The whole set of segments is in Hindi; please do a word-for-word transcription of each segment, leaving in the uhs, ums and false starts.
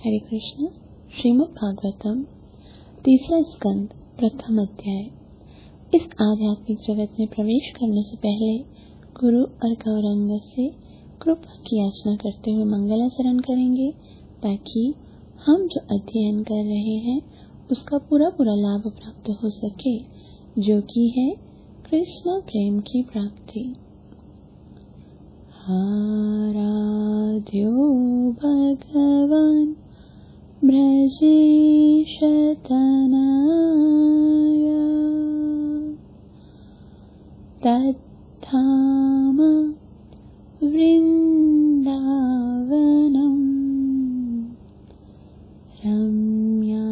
हरे कृष्ण। श्रीमद् भागवतम तीसरा स्कंद प्रथम अध्याय। इस आध्यात्मिक जगत में प्रवेश करने से पहले गुरु और गौरांग से कृपा की याचना करते हुए मंगलाचरण करेंगे, ताकि हम जो अध्ययन कर रहे हैं उसका पूरा पूरा लाभ प्राप्त हो सके, जो कि है कृष्ण प्रेम की प्राप्ति। आराध्यो भगवान ब्रजेश तनय तद्धाम वृन्दावनम् रम्या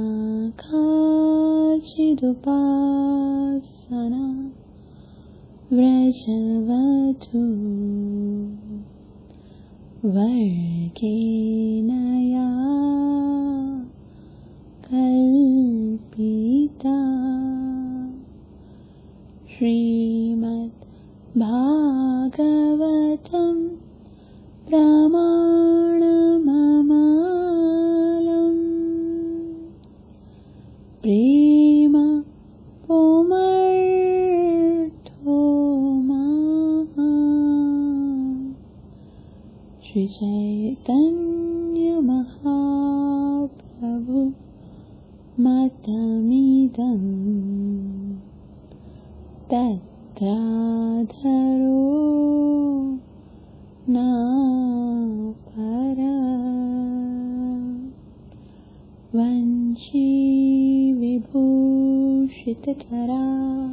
काचिदुपासना व्रजवधू वर्गेण या कल्पिता। श्रीमद् भागवतम प्रमाणममालम् प्रेम पुमर्थो महा। श्री चैतन्य महाप्रभु मतमिदं तत्राधरो न परा। वंशी विभूषितकरा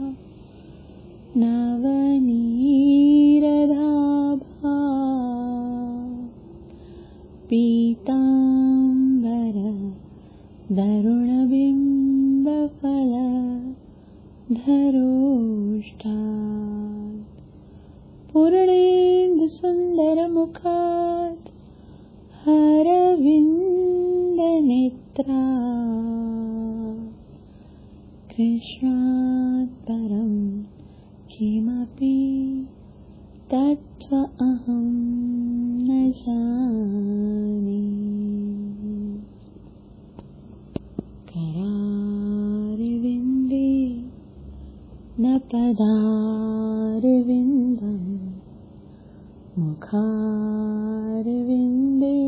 नवनीरदाभा पीताम्बर धरुणबिम्बफल धरोष्ठात् पूर्णेन्दुसुन्दरमुखात् हरविन्दनेत्रा। कृष्णात् परं किमपि तत्त्वमहं न जाने। करारविन्दे न पदारविन्दं मुखारविन्दे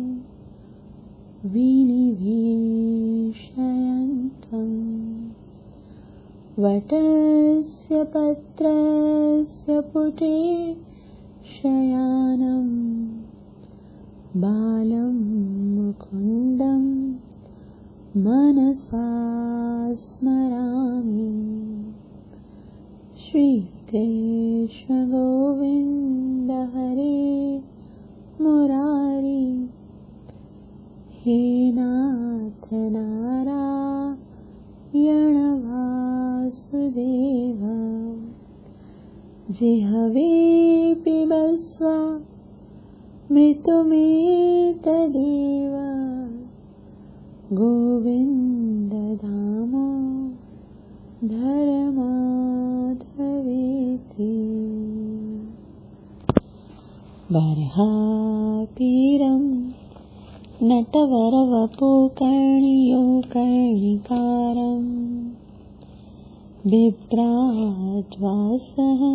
विनिवेशयन्तं। वटस्य पत्रस्य पुटे शयानं बालं मुकुन्दं मनसा स्मरामि। श्रीकृष्ण गोविन्द हरे मुरारी, हे नाथ नारायण वासुदेव। जिह्वे पिबस्व मृतुमेतदेव, गोविन्द दामोदर माधवेति। बर्हापीरं नटवरवपुकर्णियो कर्णिकारं बिभ्राट्वासः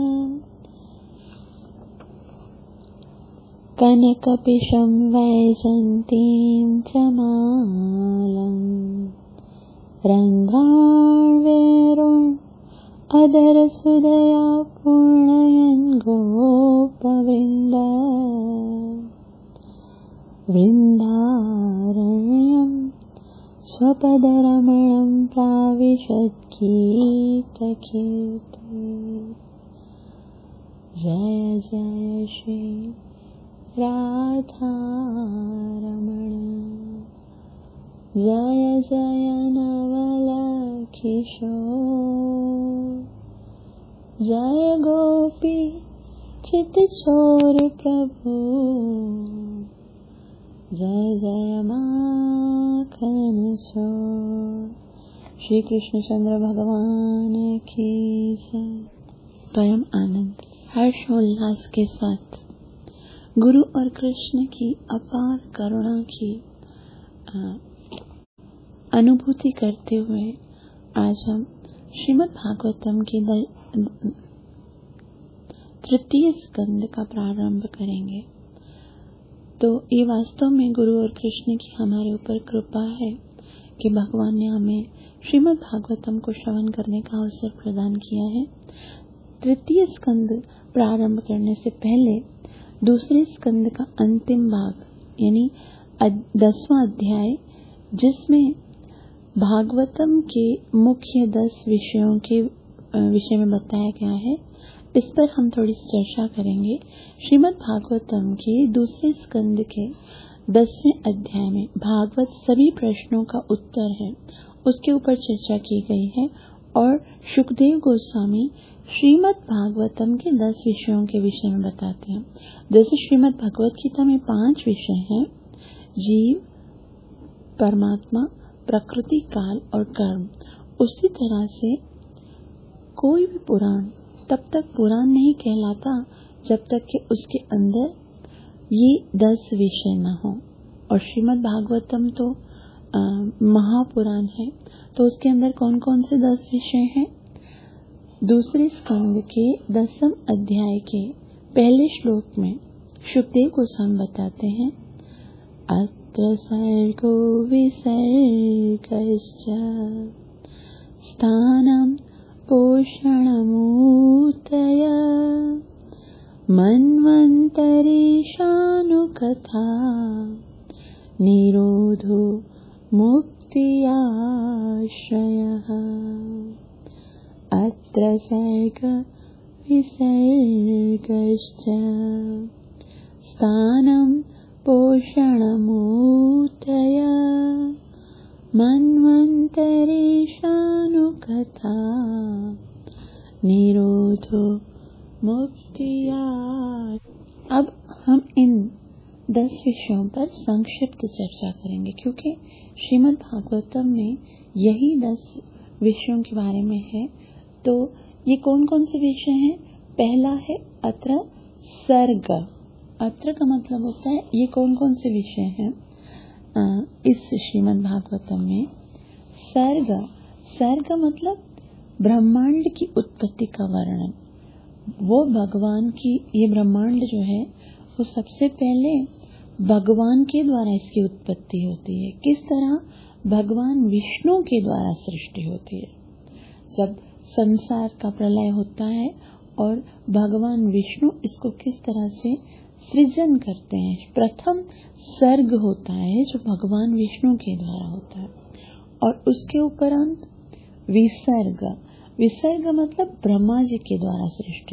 कनकपिशं वैजन्तीं च मालम्। रन्ध्राण्वेरुन् अधरसुधया पूर्णयन् गोपवृन्द। वृन्दारण्यं स्वपदरमणं प्राविशद्गीतकीर्ति। जय जय श्री राधारमण, जय जय नवल किशोर। जय गोपी चित्तचोर प्रभु, जय जय माखन चोर। श्री कृष्ण चंद्र भगवान की जय। परम आनंद हर्षोल्लास के साथ गुरु और कृष्ण की अपार करुणा की अनुभूति करते हुए आज हम श्रीमद् भागवतम के तृतीय स्कंद का प्रारंभ करेंगे। तो ये वास्तव में गुरु और कृष्ण की हमारे ऊपर कृपा है कि भगवान ने हमें श्रीमद् भागवतम को श्रवण करने का अवसर प्रदान किया है। तृतीय स्कंद प्रारंभ करने से पहले दूसरे स्कंद का अंतिम भाग यानी दसवां अध्याय, जिसमें भागवतम के मुख्य दस विषयों के विषय में बताया गया है, इस पर हम थोड़ी चर्चा करेंगे। श्रीमद् भागवतम के दूसरे स्कंद के दसवें अध्याय में भागवत सभी प्रश्नों का उत्तर है, उसके ऊपर चर्चा की गई है और सुखदेव गोस्वामी श्रीमद् भागवतम के दस विषयों के विषय में बताते हैं। जैसे श्रीमद् भगवत गीता में पांच विषय हैं, जीव, परमात्मा, प्रकृति, काल और कर्म। उसी तरह से कोई भी पुराण तब तक पुराण नहीं कहलाता जब तक कि उसके अंदर ये दस विषय न हो। और श्रीमद् भागवतम तो आ, महापुराण है, तो उसके अंदर कौन कौन से दस विषय हैं? दूसरे स्कंद के दसम अध्याय के पहले श्लोक में सुखदेव गोस्वामी बताते हैं, अत्र सर्गो विसर्गश्च स्थानं पोषणमूर्तय मन्वन्तरेशानुकथा निरोधो मुक्त्याश्रयः। अत्र सर्ग विसर्गश्च स्थानं पोषणमूर्तय मन्वन्तरेशानुकथा निरोधो मुक्त्या। अब हम इन दस विषयों पर संक्षिप्त चर्चा करेंगे, क्योंकि श्रीमद् भागवतम में यही दस विषयों के बारे में है। तो ये कौन कौन से विषय हैं? पहला है अत्र सर्ग। अत्र का मतलब होता है ये कौन कौन से विषय हैं इस श्रीमद् भागवतम में। सर्ग, सर्ग मतलब ब्रह्मांड की उत्पत्ति का वर्णन। वो भगवान की, ये ब्रह्मांड जो है वो सबसे पहले भगवान के द्वारा इसकी उत्पत्ति होती है। किस तरह? भगवान विष्णु के द्वारा सृष्टि होती है। जब संसार का प्रलय होता है और भगवान विष्णु इसको किस तरह से सृजन करते हैं। प्रथम सर्ग होता है जो भगवान विष्णु के द्वारा होता है, और उसके उपरांत विसर्ग। विसर्ग मतलब ब्रह्मा जी के द्वारा सृष्टि।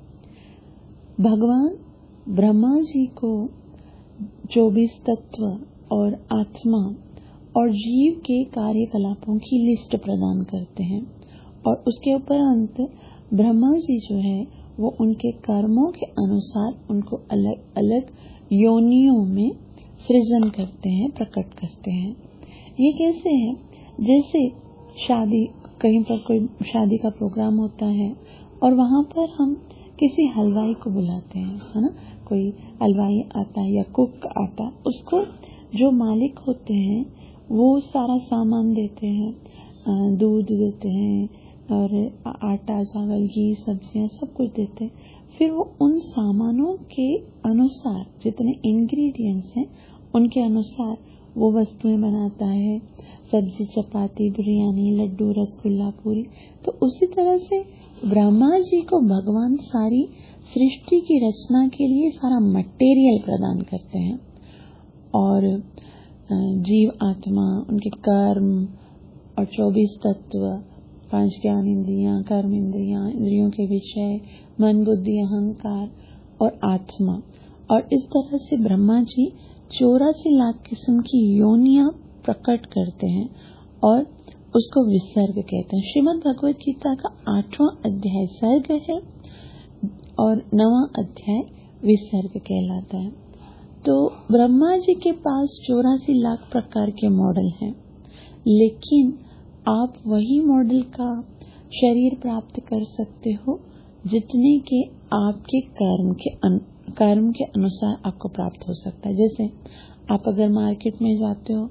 भगवान ब्रह्मा जी को चौबीस तत्व और आत्मा और जीव के कार्यकलापों की लिस्ट प्रदान करते हैं, और उसके उपरांत ब्रह्मा जी जो है वो उनके कर्मों के अनुसार उनको अलग अलग योनियों में सृजन करते हैं, प्रकट करते हैं। ये कैसे है? जैसे शादी, कहीं पर कोई शादी का प्रोग्राम होता है और वहाँ पर हम किसी हलवाई को बुलाते हैं, है ना। कोई हलवाई आता है या कुक आता है, उसको जो मालिक होते हैं वो सारा सामान देते हैं, दूध देते हैं और आटा, चावल, घी, सब्जियां सब कुछ देते हैं। फिर वो उन सामानों के अनुसार, जितने इंग्रेडिएंट्स हैं उनके अनुसार वो वस्तुएं बनाता है, सब्जी, चपाती, बिरयानी, लड्डू, रसगुल्ला, पूरी। तो उसी तरह से ब्रह्मा जी को भगवान सारी सृष्टि की रचना के लिए सारा मटेरियल प्रदान करते हैं, और जीव, आत्मा, उनके कर्म और चौबीस तत्व, पांच ज्ञान इंद्रियां, कर्म इंद्रियां, इंद्रियों के विषय, मन, बुद्धि, अहंकार और आत्मा। और इस तरह से ब्रह्मा जी चौरासी लाख किस्म की योनियां प्रकट करते हैं और उसको विसर्ग कहते हैं। श्रीमद् भगवत गीता का आठवां अध्याय सर्ग है और नवां अध्याय विसर्ग कहलाता है। तो ब्रह्मा जी के पास चौरासी लाख प्रकार के मॉडल हैं, लेकिन आप वही मॉडल का शरीर प्राप्त कर सकते हो जितने के आपके कर्म के अनु, कर्म के अनुसार आपको प्राप्त हो सकता है। जैसे आप अगर मार्केट में जाते हो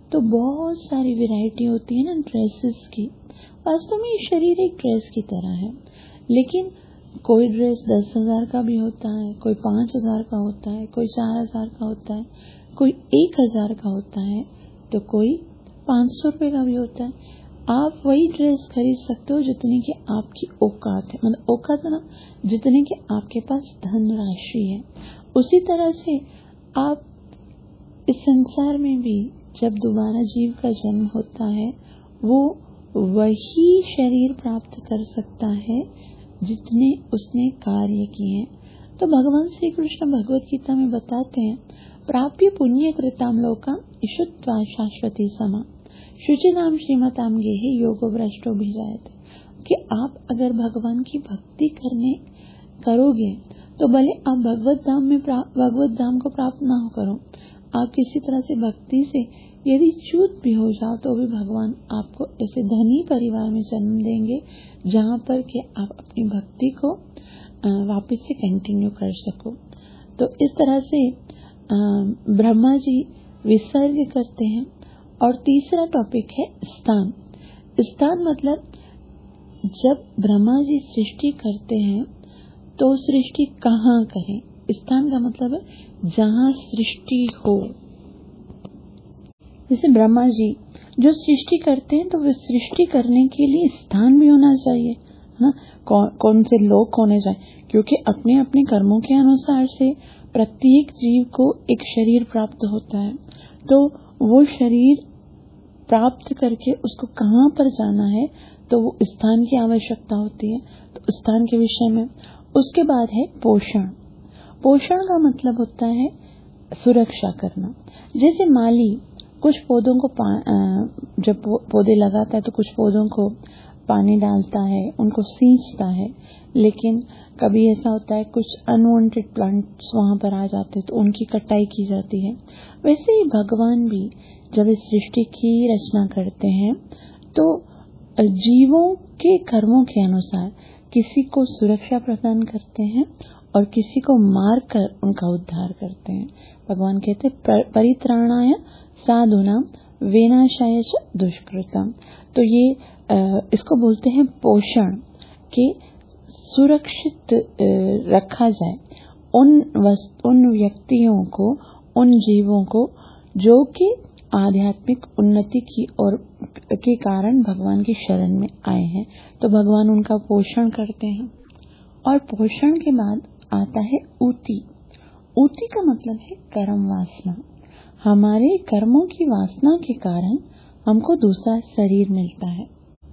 तो बहुत सारी वैरायटी होती है ना ड्रेसेस की। वास्तव में ये शरीर एक ड्रेस की तरह है, लेकिन कोई ड्रेस दस हजार का भी होता है, कोई पांच हजार का होता है, कोई चार हजार का होता है, कोई एक हजार का होता है, तो कोई पांच सौ रुपए का भी होता है। आप वही ड्रेस खरीद सकते हो जितने की आपकी औकात है, मतलब औकात ना जितने की आपके पास धन राशि है। उसी तरह से आप इस संसार में भी जब दोबारा जीव का जन्म होता है, वो वही शरीर प्राप्त कर सकता है जितने उसने कार्य किए हैं। तो भगवान श्री कृष्ण भगवत गीता में बताते हैं, प्राप्य पुण्य कृताम लोका ईशुत्वा शाश्वती समा शुचिनाम श्रीमताम गेहि योगो भ्रष्टो भिजायते, कि आप अगर भगवान की भक्ति करने करोगे तो भले आप भगवत धाम में भगवत धाम को प्राप्त ना हो करो, आप किसी तरह से भक्ति से यदि च्युत भी हो जाओ तो भी भगवान आपको ऐसे धनी परिवार में जन्म देंगे जहाँ पर कि आप अपनी भक्ति को वापस से कंटिन्यू कर सको। तो इस तरह से ब्रह्मा जी विसर्ग करते हैं। और तीसरा टॉपिक है स्थान। स्थान मतलब जब ब्रह्मा जी सृष्टि करते हैं तो सृष्टि कहाँ करें। स्थान का मतलब है जहाँ सृष्टि हो। जैसे ब्रह्मा जी जो सृष्टि करते हैं तो वे सृष्टि करने के लिए स्थान भी होना चाहिए ना, कौन, कौन से लोग होने चाहिए, क्योंकि अपने अपने कर्मों के अनुसार से प्रत्येक जीव को एक शरीर प्राप्त होता है। तो वो शरीर प्राप्त करके उसको कहाँ पर जाना है तो वो स्थान की आवश्यकता होती है। तो स्थान के विषय में उसके बाद है पोषण। पोषण का मतलब होता है सुरक्षा करना। जैसे माली कुछ पौधों को जब पौधे लगाता है तो कुछ पौधों को पानी डालता है, उनको सींचता है, लेकिन कभी ऐसा होता है कुछ अनवांटेड प्लांट्स वहां पर आ जाते हैं तो उनकी कटाई की जाती है। वैसे ही भगवान भी जब इस सृष्टि की रचना करते हैं तो जीवों के कर्मों के अनुसार किसी को सुरक्षा प्रदान करते हैं और किसी को मार कर उनका उद्धार करते हैं। भगवान कहते हैं परित्राणाय साधुनाम विनाशाय च दुष्कृतम। तो ये इसको बोलते हैं पोषण, के सुरक्षित रखा जाए उन उन व्यक्तियों को, उन जीवों को जो कि आध्यात्मिक उन्नति की और के कारण भगवान की शरण में आए हैं, तो भगवान उनका पोषण करते हैं। और पोषण के बाद आता है ऊति। ऊति का मतलब है कर्म वासना। हमारे कर्मों की वासना के कारण हमको दूसरा शरीर मिलता है।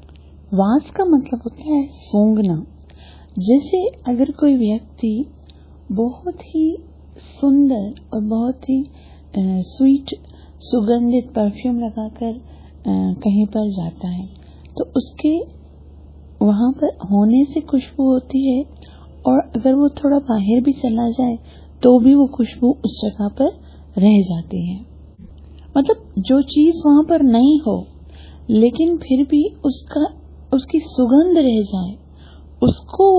वास का मतलब होता है सूंघना। जैसे अगर कोई व्यक्ति बहुत ही सुंदर और बहुत ही स्वीट सुगंधित परफ्यूम लगाकर कहीं पर जाता है तो उसके वहां पर होने से खुशबू होती है, और अगर वो थोड़ा बाहर भी चला जाए तो भी वो खुशबू उस जगह पर रह जाती है। मतलब जो चीज वहां पर नहीं हो लेकिन फिर भी उसका उसकी सुगंध रह जाए, उसको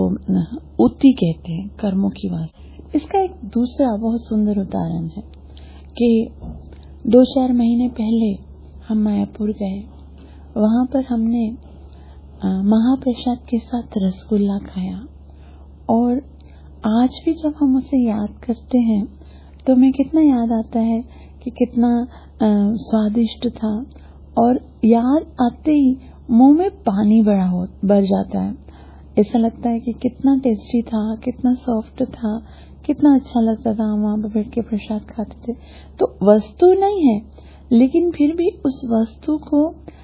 ऊति कहते हैं, कर्मों की बात। इसका एक दूसरा बहुत सुंदर उदाहरण है कि दो चार महीने पहले हम मायापुर गए। वहां पर हमने महाप्रसाद के साथ रसगुल्ला खाया, और आज भी जब हम उसे याद करते हैं तो हमें कितना याद आता है कि कितना स्वादिष्ट था, और याद आते ही मुंह में पानी भरा हो भर जाता है। ऐसा लगता है कि कितना टेस्टी था, कितना सॉफ्ट था, कितना अच्छा लगता था। हम वहां पर बैठ के प्रसाद खाते थे। तो वस्तु नहीं है लेकिन फिर भी उस वस्तु को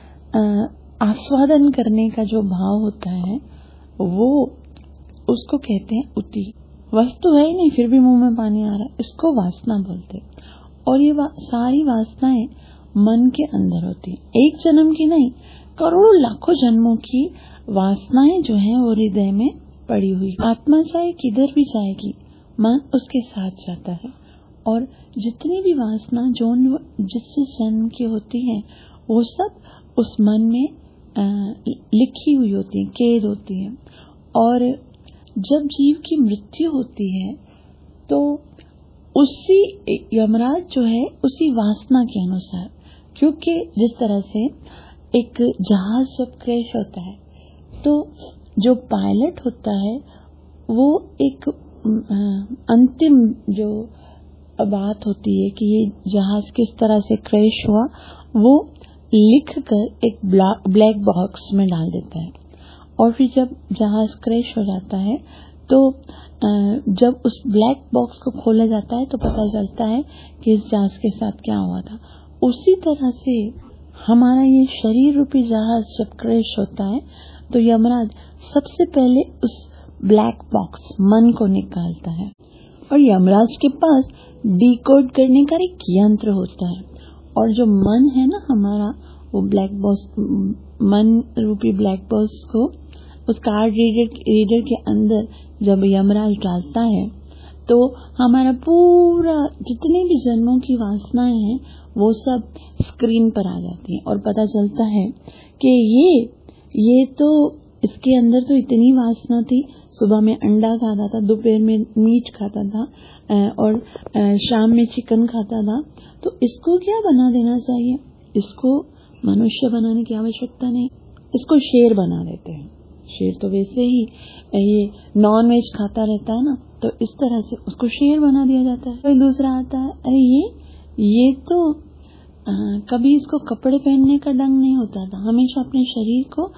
आस्वादन करने का जो भाव होता है वो उसको कहते हैं ऊति। वस्तु है ही नहीं फिर भी मुंह में पानी आ रहा है, इसको वासना बोलते। और ये वा, सारी वासनाएं मन के अंदर होती है। एक जन्म की नहीं, करोड़ों लाखों जन्मों की वासनाएं जो है वो हृदय में पड़ी हुई। आत्मा चाहे किधर भी जाएगी, मन उसके साथ जाता है। और जितनी भी वासना जो जिस जन्म की होती है वो सब उस मन में आ, लिखी हुई होती है, कैद होती है। और जब जीव की मृत्यु होती है तो उसी यमराज जो है उसी वासना के अनुसार क्योंकि जिस तरह से एक जहाज जब क्रैश होता है तो जो पायलट होता है वो एक अंतिम जो बात होती है कि ये जहाज किस तरह से क्रैश हुआ वो लिख कर एक ब्लैक बॉक्स में डाल देता है। और फिर जब जहाज क्रैश हो जाता है तो जब उस ब्लैक बॉक्स को खोला जाता है तो पता चलता है कि इस जहाज के साथ क्या हुआ था। उसी तरह से हमारा ये शरीर रूपी जहाज जब क्रैश होता है तो यमराज सबसे पहले उस ब्लैक बॉक्स मन को निकालता है और यमराज के पास डिकोड करने का एक यंत्र होता है। और जो मन है ना हमारा, वो ब्लैक बॉक्स, मन रूपी ब्लैक बॉक्स को उस कार्ड रीडर रीडर के अंदर जब यमराज डालता है तो हमारा पूरा जितने भी जन्मों की वासनाएं हैं वो सब स्क्रीन पर आ जाती हैं और पता चलता है कि ये ये तो इसके अंदर तो इतनी वासना थी। सुबह में अंडा खाता था, दोपहर में मीट खाता था और शाम में चिकन खाता था। तो इसको क्या बना देना चाहिए? इसको मनुष्य बनाने की आवश्यकता नहीं, इसको शेर बना देते हैं। शेर तो वैसे ही ये नॉन वेज खाता रहता है ना, तो इस तरह से उसको शेर बना दिया जाता है। कोई दूसरा आता है, अरे ये ये तो आ, कभी इसको कपड़े पहनने का ढंग नहीं होता था, हमेशा अपने शरीर को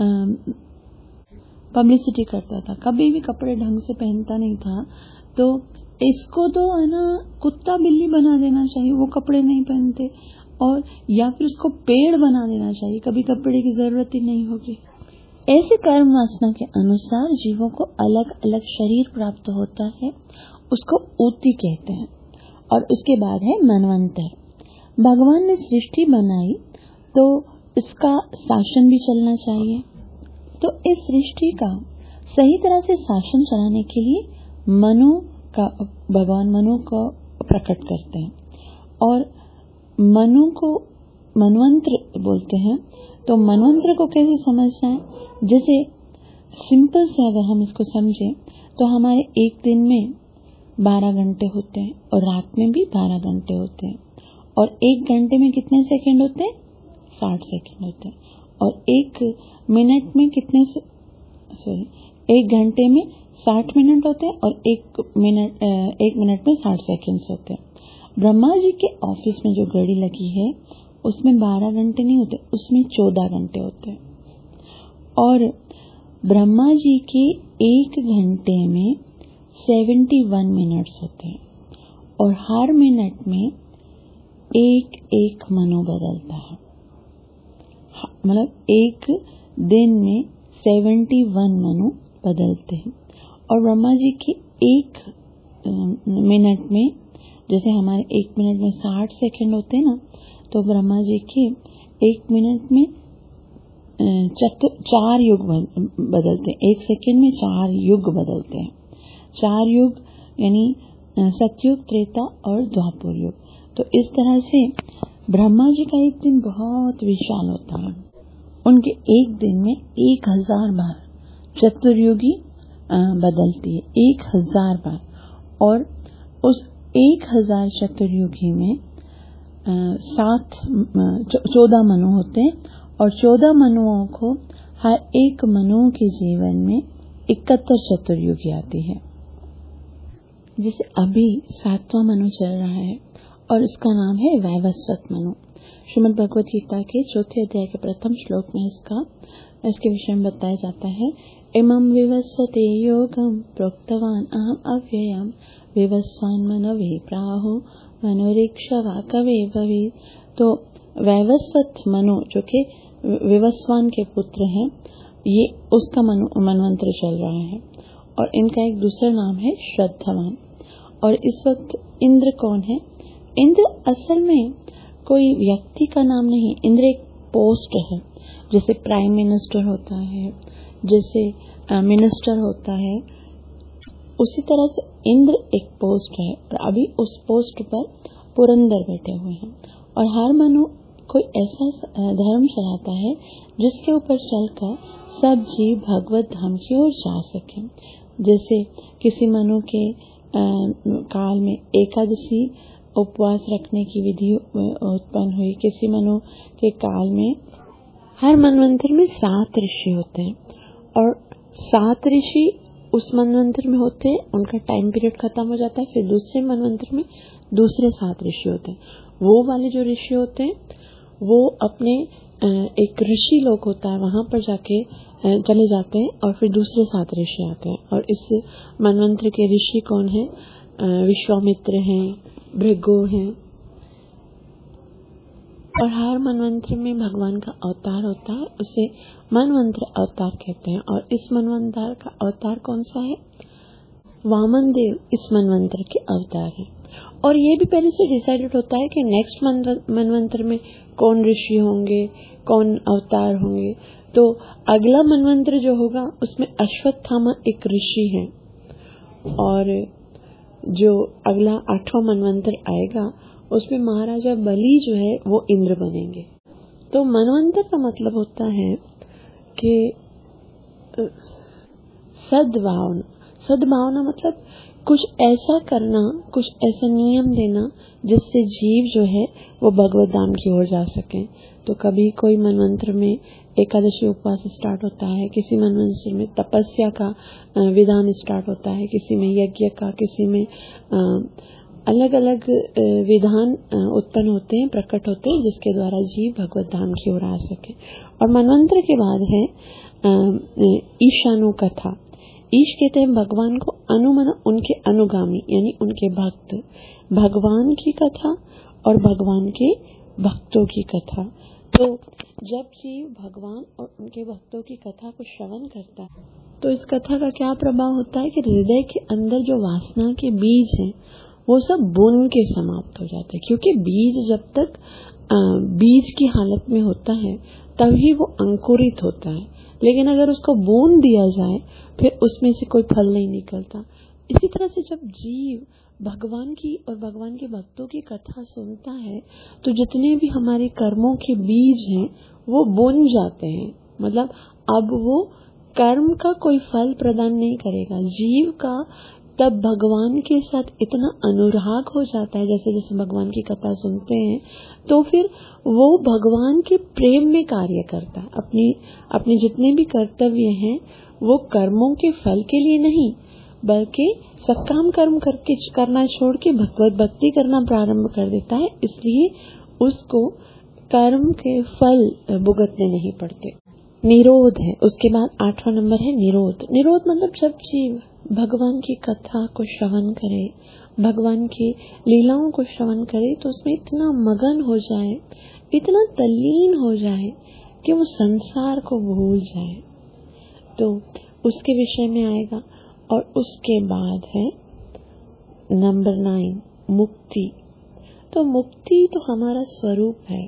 पब्लिसिटी करता था, कभी भी कपड़े ढंग से पहनता नहीं था। तो इसको तो है ना कुत्ता बिल्ली बना देना चाहिए, वो कपड़े नहीं पहनते। और या फिर उसको पेड़ बना देना चाहिए, कभी कपड़े की जरूरत ही नहीं होगी। ऐसे कर्म वासना के अनुसार जीवों को अलग अलग शरीर प्राप्त होता है, उसको ऊती कहते हैं। और उसके बाद है मनवंतर। भगवान ने सृष्टि बनाई तो इसका शासन भी चलना चाहिए। तो इस सृष्टि का सही तरह से शासन चलाने के लिए मनु का भगवान मनु को प्रकट करते हैं और मनु को मनवंत्र बोलते हैं। तो मनवंत्र को कैसे समझना है? जैसे सिंपल से अगर हम इसको समझें तो हमारे एक दिन में बारह घंटे होते हैं और रात में भी बारह घंटे होते हैं। और एक घंटे में कितने सेकंड होते हैं? साठ सेकंड होते हैं। और एक मिनट में कितने से सॉरी एक घंटे में साठ मिनट होते हैं और एक मिनट एक मिनट में साठ सेकंड्स होते हैं। ब्रह्मा जी के ऑफिस में जो घड़ी लगी है उसमें बारह घंटे नहीं होते, उसमें चौदह घंटे होते हैं। और ब्रह्मा जी के एक घंटे में सेवेंटी वन मिनट्स होते हैं और हर मिनट में एक एक मनु बदलता है। मतलब एक दिन में सेवेंटी वन मनु बदलते हैं। और ब्रह्मा जी के एक मिनट में, जैसे हमारे एक मिनट में साठ सेकंड होते हैं ना, तो ब्रह्मा जी के एक मिनट में चतु चार युग बदलते हैं। एक सेकंड में चार युग बदलते हैं। चार युग यानी सतयुग, त्रेता और द्वापर युग। तो इस तरह से ब्रह्मा जी का एक दिन बहुत विशाल होता है। उनके एक दिन में एक हजार बार चतुर्युगी बदलती है, एक हजार बार। और उस एक हजार चतुर्युगी में सात चौदह मनु होते हैं और चौदह मनुओं को हर एक मनु के जीवन में इकहत्तर चतुर्युगी आती है। जैसे अभी सातवां मनु चल रहा है और इसका नाम है वैवस्वत मनु। श्रीमद् भगवत गीता के चौथे अध्याय के प्रथम श्लोक में इसका इसके विषय में बताया जाता है। इमं विवस्वते योगम प्रोक्तवान अहम अव्ययम विवस्वान मनवे प्राहु मनोरीक्षवा कवे भवे। तो वैवस्वत मनु जो कि विवस्वान के पुत्र हैं, ये उसका मनवंतर चल रहा है। और इनका एक दूसरा नाम है श्रद्धावान। और इस वक्त इंद्र कौन है? इंद्र असल में कोई व्यक्ति का नाम नहीं, इंद्र एक पोस्ट है। जैसे प्राइम मिनिस्टर होता है, जैसे मिनिस्टर होता है, उसी तरह से इंद्र एक पोस्ट है। और अभी उस पोस्ट पर पुरंदर बैठे हुए हैं। और हर मनु कोई ऐसा धर्म चलाता है जिसके ऊपर चलकर सब जीव भगवत धाम की ओर जा सके। जैसे किसी मनु के आ, काल में एकादशी उपवास रखने की विधि उत्पन्न हुई। किसी मनु के काल में हर मनवंतर में सात ऋषि होते हैं और सात ऋषि उस मनवंतर में होते हैं, उनका टाइम पीरियड खत्म हो जाता है। फिर दूसरे मनवंतर में दूसरे सात ऋषि होते हैं। वो वाले जो ऋषि होते हैं वो अपने एक ऋषि लोक होता है, वहां पर जाके चले जाते हैं और फिर दूसरे सात ऋषि आते हैं। और इस मनवंतर के ऋषि कौन है? विश्वामित्र हैं, भृगु हैं। और हर मनवंतर में भगवान का अवतार होता है, उसे मनवंतर अवतार कहते हैं। और इस मनवंतर का अवतार कौन सा है? वामन देव इस मनवंतर के अवतार है। और ये भी पहले से डिसाइडेड होता है कि नेक्स्ट मनवंतर में कौन ऋषि होंगे, कौन अवतार होंगे। तो अगला मनवंतर जो होगा उसमें अश्वत्थामा एक ऋषि है और जो अगला आठवां मनवंतर आएगा उसमें महाराजा बलि जो है वो इंद्र बनेंगे। तो मनवंतर का मतलब होता है कि सद्भावना। सद्भावना मतलब कुछ ऐसा करना, कुछ ऐसा नियम देना जिससे जीव जो है वो भगवत धाम की ओर जा सके। तो कभी कोई मनवंतर में एकादशी उपवास स्टार्ट होता है, किसी मनवंतर में तपस्या का विधान स्टार्ट होता है, किसी में यज्ञ का, किसी में अलग अलग विधान उत्पन्न होते हैं, प्रकट होते हैं, जिसके द्वारा जीव भगवत धाम की ओर आ सके। और मनवंतर के बाद है ईशानु कथा। ईश कहते हैं भगवान को, अनुमन उनके अनुगामी यानी उनके भक्त, भगवान की कथा और भगवान के भक्तों की कथा। तो जब जीव भगवान और उनके भक्तों की कथा को श्रवण करता है तो इस कथा का क्या प्रभाव होता है कि हृदय के अंदर जो वासना के बीज हैं वो सब बुन के समाप्त हो जाते हैं। क्योंकि बीज जब तक बीज की हालत में होता है तभी वो अंकुरित होता है, लेकिन अगर उसको बून दिया जाए फिर उसमें से कोई फल नहीं निकलता। इसी तरह से जब जीव भगवान की और भगवान के भक्तों की कथा सुनता है तो जितने भी हमारे कर्मों के बीज हैं वो बुन जाते हैं। मतलब अब वो कर्म का कोई फल प्रदान नहीं करेगा। जीव का तब भगवान के साथ इतना अनुराग हो जाता है, जैसे जैसे भगवान की कथा सुनते हैं तो फिर वो भगवान के प्रेम में कार्य करता है। अपनी अपने जितने भी कर्तव्य हैं वो कर्मों के फल के लिए नहीं बल्कि सकाम कर्म करके करना छोड़ के भगवत भक्ति करना प्रारंभ कर देता है। इसलिए उसको कर्म के फल भुगतने नहीं पड़ते। निरोध है उसके बाद आठवां नंबर है निरोध। निरोध मतलब जब जीव भगवान की कथा को श्रवण करे, भगवान की लीलाओं को श्रवण करे तो उसमें इतना मगन हो जाए, इतना तल्लीन हो जाए कि वो संसार को भूल जाए, तो उसके विषय में आएगा। और उसके बाद है नंबर नाइन मुक्ति। तो मुक्ति तो हमारा स्वरूप है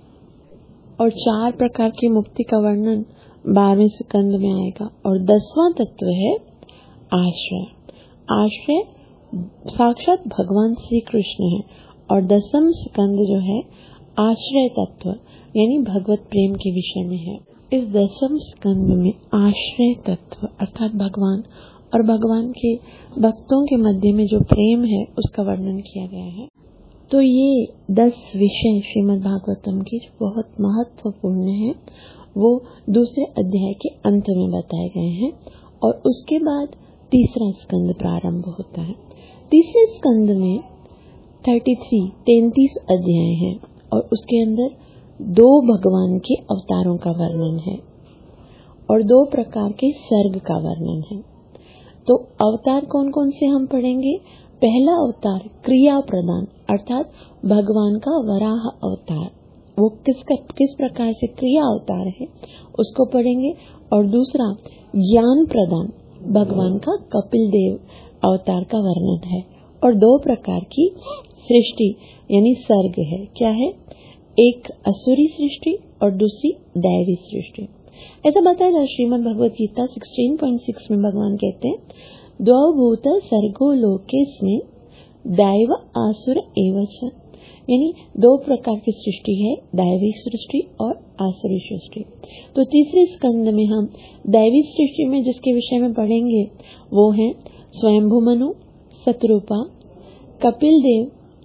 और चार प्रकार की मुक्ति का वर्णन बारहवें स्कंद में आएगा। और दसवां तत्व है आश्रय। आश्रय साक्षात भगवान श्री कृष्ण है और दसम स्कंद जो है आश्रय तत्व यानी भगवत प्रेम के विषय में है। इस दसम स्कंद में आश्रय तत्व अर्थात भगवान और भगवान के भक्तों के मध्य में जो प्रेम है उसका वर्णन किया गया है। तो ये दस विषय श्रीमद् भागवतम के जो बहुत महत्वपूर्ण है वो दूसरे अध्याय के अंत में बताए गए हैं। और उसके बाद तीसरा स्कंद प्रारंभ होता है। तीसरे स्कंद में तैंतीस तैंतीस अध्याय हैं और उसके अंदर दो भगवान के अवतारों का वर्णन है और दो प्रकार के सर्ग का वर्णन है। तो अवतार कौन कौन से हम पढ़ेंगे? पहला अवतार क्रिया प्रदान अर्थात भगवान का वराह अवतार, वो किस किस प्रकार से क्रिया अवतार है उसको पढ़ेंगे। और दूसरा ज्ञान प्रदान भगवान का कपिल देव अवतार का वर्णन है। और दो प्रकार की सृष्टि यानी सर्ग है। क्या है? एक असुरी सृष्टि और दूसरी दैवी सृष्टि। ऐसा बताया जाए श्रीमद् भगवत गीता सोलह पॉइंट छह में भगवान कहते हैं द्वौ भूत सर्गो लोकेस्मिन् दैव आसुर एवच, यानी दो प्रकार की सृष्टि है, दैवी सृष्टि और आसुरी सृष्टि। तो तीसरे स्कंद में हम दैवी सृष्टि में जिसके विषय में पढ़ेंगे वो है स्वयंभू मनु, शतरूपा, कपिल देव,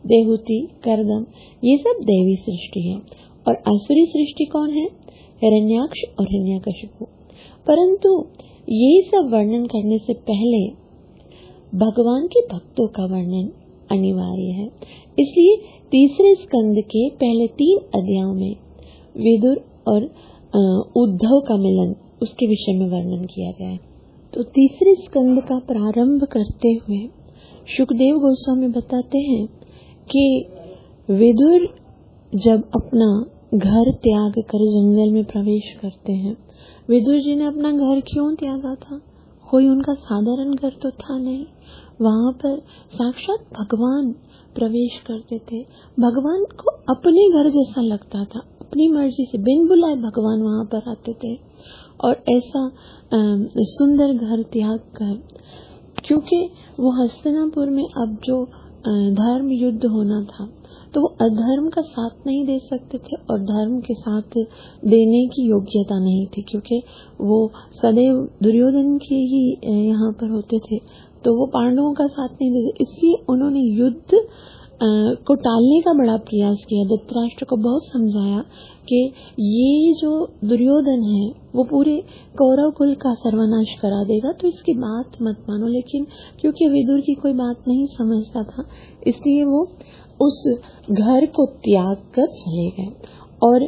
देहूति, करदम, ये सब दैवी सृष्टि है। और असुरी सृष्टि कौन है? हिरण्याक्ष और हिरण्यकशिपु। परंतु ये सब वर्णन करने से पहले भगवान के भक्तों का वर्णन अनिवार्य है। इसलिए तीसरे स्कंद के पहले तीन अध्यायों में विदुर और उद्धव का मिलन, उसके विषय में वर्णन किया गया है। तो तीसरे स्कंद का प्रारंभ करते हुए शुकदेव गोस्वामी बताते हैं कि विदुर जब अपना घर त्याग कर जंगल में प्रवेश करते हैं, विदुर जी ने अपना घर क्यों त्यागा था? कोई उनका साधारण घर तो था नहीं। वहाँ पर साक्षात भगवान प्रवेश करते थे। भगवान को अपने घर जैसा लगता था, अपनी मर्जी से बिन बुलाए भगवान वहाँ पर आते थे। और ऐसा सुंदर घर त्याग कर, क्योंकि वो हस्तिनापुर में अब जो धर्म युद्ध होना था, तो वो अधर्म का साथ नहीं दे सकते थे और धर्म के साथ देने की योग्यता नहीं थी, क्योंकि वो सदैव दुर्योधन के ही यहाँ पर होते थे, तो वो पांडवों का साथ नहीं देते। इसलिए उन्होंने युद्ध को टालने का बड़ा प्रयास किया। धृतराष्ट्र को बहुत समझाया कि ये जो दुर्योधन है वो पूरे कौरव कुल का सर्वनाश करा देगा, तो इसकी बात मत मानो। लेकिन क्योंकि विदुर की कोई बात नहीं समझता था, इसलिए वो उस घर को त्याग कर चले गए और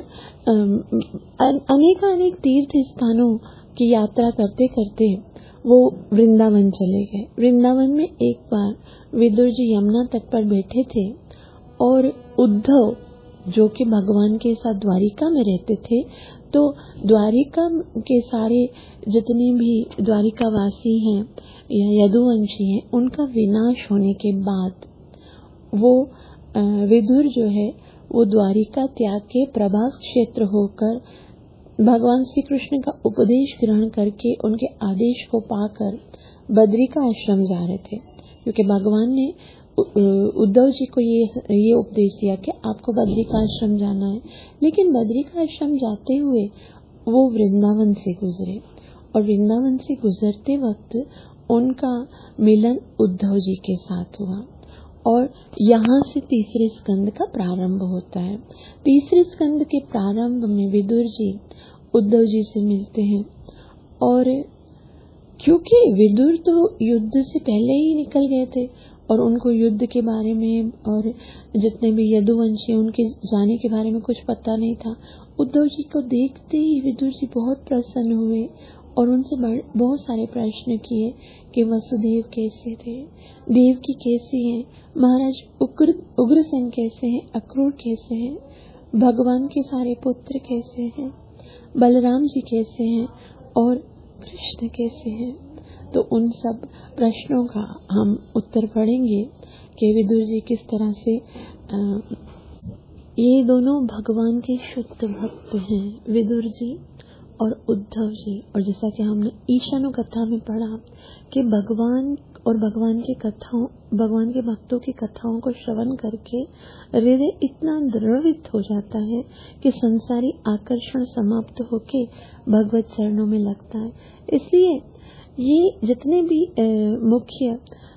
अनेक अनेक तीर्थ स्थानों की यात्रा करते करते वो वृंदावन चले गए। वृंदावन में एक बार विदुर जी यमुना तट पर बैठे थे और उद्धव, जो कि भगवान के साथ द्वारिका में रहते थे, तो द्वारिका के सारे जितने भी द्वारिका वासी हैं या यदुवंशी हैं, उनका विनाश होने के बाद वो विदुर जो है वो द्वारिका त्याग के प्रभास क्षेत्र होकर भगवान श्री कृष्ण का उपदेश ग्रहण करके उनके आदेश को पाकर बद्री का आश्रम जा रहे थे। क्योंकि भगवान ने उद्धव जी को ये ये उपदेश दिया कि आपको बद्री का आश्रम जाना है। लेकिन बद्री का आश्रम जाते हुए वो वृंदावन से गुजरे और वृंदावन से गुजरते वक्त उनका मिलन उद्धव जी के साथ हुआ और यहाँ से तीसरे स्कंद का प्रारंभ होता है। तीसरे स्कंद के प्रारंभ में विदुर जी उद्धव जी से मिलते हैं और क्योंकि विदुर तो युद्ध से पहले ही निकल गए थे और उनको युद्ध के बारे में और जितने भी यदुवंशी उनके जाने के बारे में कुछ पता नहीं था। उद्धव जी को देखते ही विदुर जी बहुत प्रसन्न हुए और उनसे बहुत सारे प्रश्न किए कि वसुदेव कैसे थे, देवकी कैसी है, महाराज उग्र उग्रसेन कैसे हैं, अक्रूर कैसे हैं, भगवान के सारे पुत्र कैसे हैं, बलराम जी कैसे हैं और कृष्ण कैसे हैं। तो उन सब प्रश्नों का हम उत्तर पढ़ेंगे कि विदुर जी किस तरह से आ, ये दोनों भगवान के शुद्ध भक्त हैं, विदुर जी और उद्धव जी। और जैसा कि हमने ईशानु कथा में पढ़ा कि भगवान और भगवान की कथाओं भगवान के भक्तों की कथाओं को श्रवण करके हृदय इतना द्रवित हो जाता है कि संसारी आकर्षण समाप्त होके भगवत चरणों में लगता है। इसलिए ये जितने भी मुख्य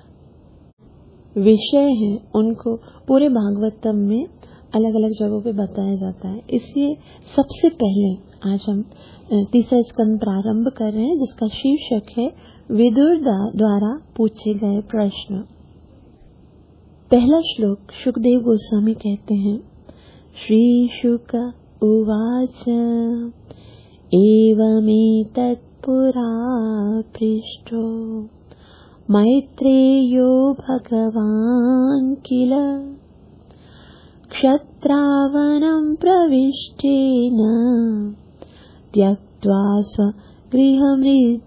विषय हैं उनको पूरे भागवतम में अलग अलग जगहों पे बताया जाता है। इसलिए सबसे पहले आज हम तीसरा स्कंद प्रारंभ कर रहे हैं, जिसका शीर्षक है विदुर द्वारा पूछे गए प्रश्न। पहला श्लोक शुकदेव गोस्वामी कहते हैं, श्री शुक उवाच एवमेतत् पुरा पृष्टो मैत्रेयो भगवान् किल क्षत्रावनं प्रविष्टेन त्यक्त्वा स्वगृहमृद्धमेत्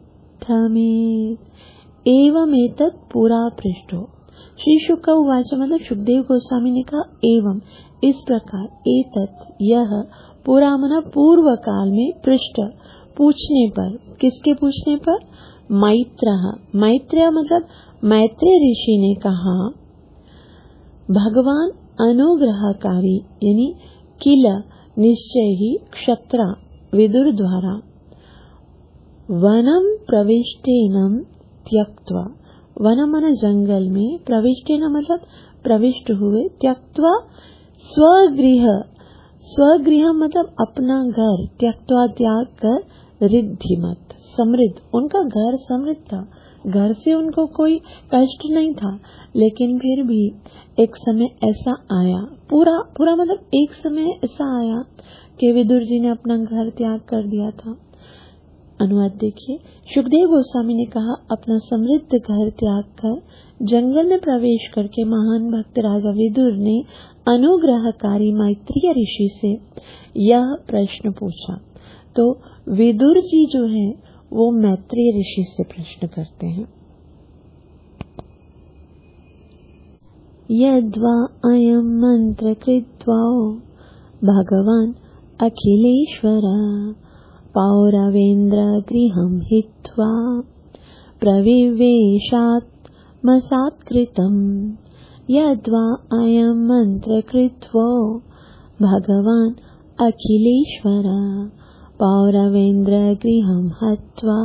एवमेतत् पुरा पृष्टो। श्री शुक उवाच मतलब शुकदेव गोस्वामी ने कहा एवं इस प्रकार, एतत् यह, पुरा मना पूर्व काल में, पृष्ठ पूछने पर, किसके पूछने पर? मैत्रः, मैत्रेय मतलब मैत्रेय ऋषि ने कहा, भगवान अनुग्रहकारी यानी किल निश्चय ही, क्षत्रा विदुर द्वारा, वनम प्रविष्टेनम त्यक्त्वा, वनम मन जंगल में, प्रविष्टेन मतलब प्रविष्ट हुए। त्यक्त्वा स्वगृह, स्वगृह मतलब अपना घर, त्यक्त्वा त्याग कर, रिद्धिमत समृद्ध, उनका घर समृद्ध था, घर से उनको कोई कष्ट नहीं था। लेकिन फिर भी एक समय ऐसा आया, पूरा पूरा मतलब एक समय ऐसा आया कि विदुर जी ने अपना घर त्याग कर दिया था। अनुवाद देखिए, सुखदेव गोस्वामी ने कहा, अपना समृद्ध घर त्याग कर जंगल में प्रवेश करके महान भक्त राजा विदुर ने अनुग्रहकारी मैत्रेय ऋषि से यह प्रश्न पूछा। तो विदुर जी जो है वो मैत्रेय ऋषि से प्रश्न करते हैं। यद्वा अयं मंत्र कृत्वा भगवान अखिलेश्वर पौरवेन्द्र गृहं हित्वा प्रविवेशात्मसात्कृतम्। यद्वा अयं मंत्र कृत्वा भगवान अखिलेश्वर पौरवेन्द्र गृहं हत्वा